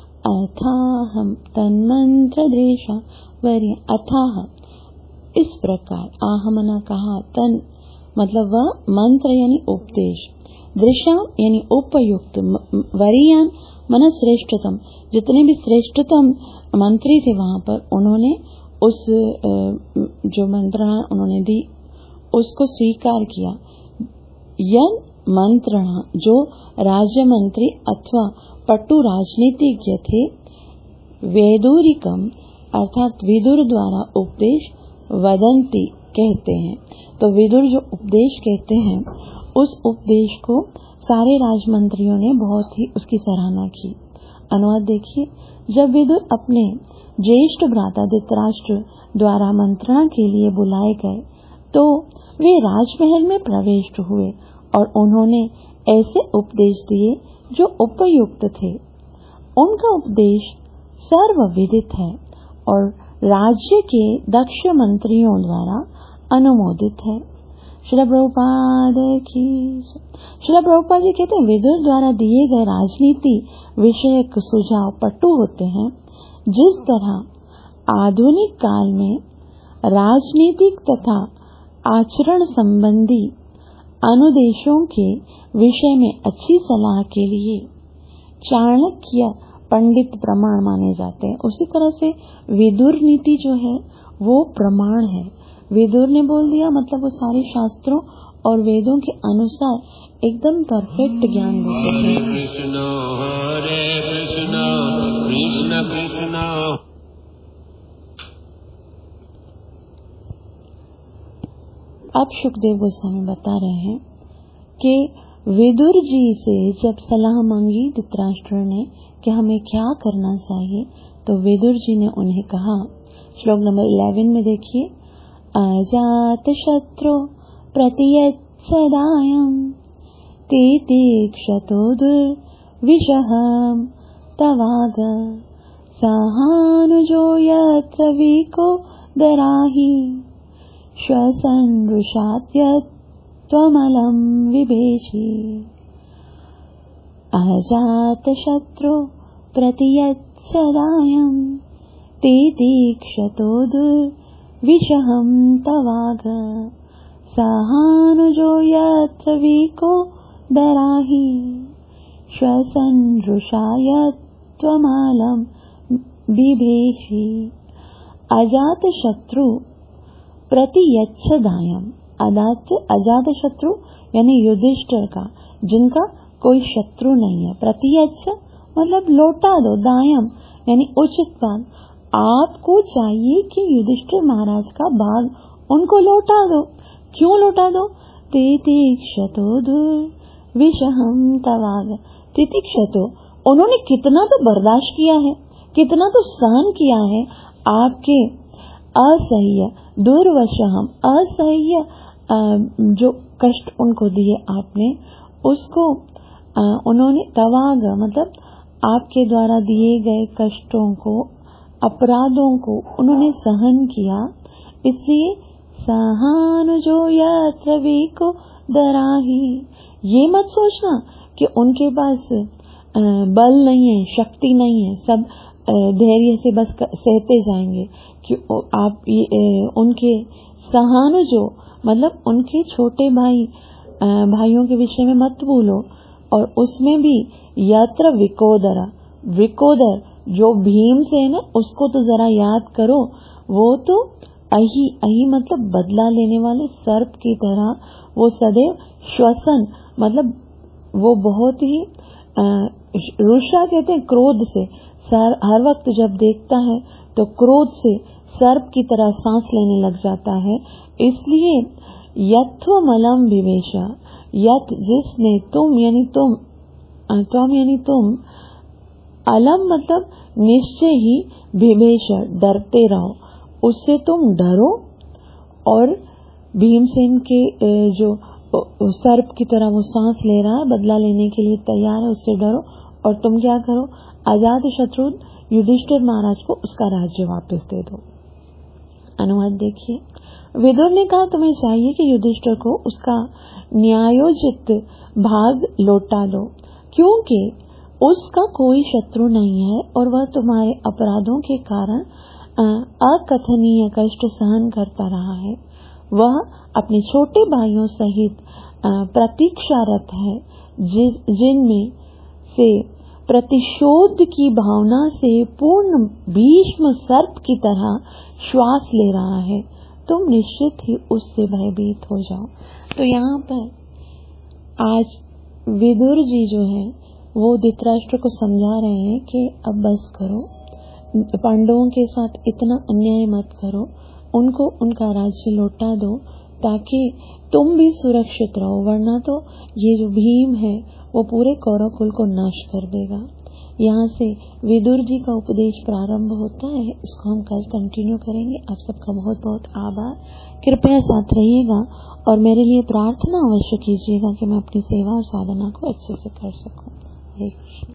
अथाह तन्मंत्र दृशा वरीय, अथाह इस प्रकार, आह मना कहा, तन मतलब वह मंत्र यानी उपदेश, दृशा यानी उपयुक्त, वरीयान मना श्रेष्ठतम, जितने भी श्रेष्ठतम मंत्री थे वहां पर उन्होंने उस जो मंत्रणा उन्होंने दी उसको स्वीकार किया। यन मंत्रणा जो राज्य मंत्री अथवा पट्टू राजनीतिज्ञ थे, वेदुरिकम अर्थात विदुर द्वारा उपदेश, वदंती कहते हैं। तो विदुर जो उपदेश कहते हैं उस उपदेश को सारे राजमंत्रियों ने बहुत ही उसकी सराहना की। अनुवाद देखिए, जब विदुर अपने ज्येष्ठ भ्राता धृतराष्ट्र द्वारा मंत्रणा के लिए बुलाए गए तो वे राजमहल में प्रवेश हुए और उन्होंने ऐसे उपदेश दिए जो उपयुक्त थे। उनका उपदेश सर्वविदित है और राज्य के दक्ष मंत्रियों द्वारा अनुमोदित है। श्रील प्रभुपाद की श्रील प्रभुपाद जी कहते हैं, विदुर द्वारा दिए गए राजनीति विषयक सुझाव पट्टू होते हैं। जिस तरह आधुनिक काल में राजनीतिक तथा आचरण संबंधी अनुदेशों के विषय में अच्छी सलाह के लिए चाणक्य पंडित प्रमाण माने जाते हैं, उसी तरह से विदुर नीति जो है वो प्रमाण है। विदुर ने बोल दिया मतलब वो सारे शास्त्रों और वेदों के अनुसार एकदम परफेक्ट ज्ञान देते हैं। कृष्ण हरे कृष्ण कृष्ण कृष्ण। अब सुखदेव गोस्वामी बता रहे हैं कि विदुर जी से जब सलाह मांगी धृतराष्ट्र ने कि हमें क्या करना चाहिए, तो विदुर जी ने उन्हें कहा, श्लोक नंबर इलेवन में देखिए, अजात शत्रु प्रतियच्छदायं तितिक्षतो दुर्विषहं तवाग सहानुजो यत्र विको दराहि श्वसनृषात्यत् त्वमलं विभेषि। अजात शत्रु प्रतियच्छदायं तितिक्षतो दुर्विषहं तवाग सहानुजो यत्र विको दराहि श्वसनृषायत् त्वमलं विभेषि। अजात शत्रु प्रतियच्छदायम, अजात अजात शत्रु यानी युधिष्ठिर का, जिनका कोई शत्रु नहीं है। प्रतियच्छ मतलब लौटा दो, दायम यानी उचित भाग। आपको चाहिए कि युधिष्ठिर महाराज का भाग उनको लौटा दो। क्यों लौटा दो? तितिक्षतो दुर्विषहं तवाग। तितिक्षतो उन्होंने कितना तो बर्दाश्त किया है, कितना तो सहन किया है आपके असह्य दुर्वशहम, असह्य जो कष्ट उनको दिए आपने, उसको उन्होंने तवाग मतलब आपके द्वारा दिए गए कष्टों को अपराधों को उन्होंने सहन किया, इसलिए सहानुजो यत्र विको दराही। ये मत सोचना कि उनके पास बल नहीं है, शक्ति नहीं है, सब धैर्य से बस सहते जाएंगे। कि आप उनके सहानुजो मतलब उनके छोटे भाई भाइयों के विषय में मत भूलो। और उसमें भी यत्र विकोदरा, विकोदर जो भीम से है ना, उसको तो जरा याद करो। वो तो अही, अही मतलब बदला लेने वाले सर्प की तरह, वो सदैव श्वसन मतलब वो बहुत ही रुषा कहते हैं क्रोध से, सर हर वक्त जब देखता है तो क्रोध से सर्प की तरह सांस लेने लग जाता है। इसलिए यत्वमलम विवेशा, यत जिसने, तुम यानी तुम, तुम यानी तुम, अलम मतलब निश्चय ही, विवेश डरते रहो, उससे तुम डरो। और भीमसेन के जो सर्प की तरह वो सांस ले रहा है, बदला लेने के लिए तैयार है, उससे डरो। और तुम क्या करो, अजात शत्रु युधिष्ठिर महाराज को उसका राज्य वापस दे दो। अनुवाद देखिए, विदुर ने कहा तुम्हें चाहिए कि युधिष्ठिर को उसका न्यायोचित भाग लौटा दो, क्योंकि उसका कोई शत्रु नहीं है और वह तुम्हारे अपराधों के कारण अकथनीय कष्ट सहन करता रहा है। वह अपने छोटे भाइयों सहित प्रतीक्षारत है, जिनमें से प्रतिशोध की भावना से पूर्ण भीष्म सर्प की तरह श्वास ले रहा है। तुम निश्चित ही उससे भयभीत हो जाओ। तो यहाँ पर आज विदुर जी जो है वो धृतराष्ट्र को समझा रहे हैं कि अब बस करो, पांडवों के साथ इतना अन्याय मत करो, उनको उनका राज्य लौटा दो ताकि तुम भी सुरक्षित रहो, वरना तो ये जो भीम है वो पूरे कौरव कुल को नाश कर देगा। यहाँ से विदुर जी का उपदेश प्रारंभ होता है। इसको हम कल कंटिन्यू करेंगे। आप सबका बहुत बहुत आभार। कृपया साथ रहिएगा और मेरे लिए प्रार्थना अवश्य कीजिएगा कि मैं अपनी सेवा और साधना को अच्छे से कर सकूं। हरे कृष्ण।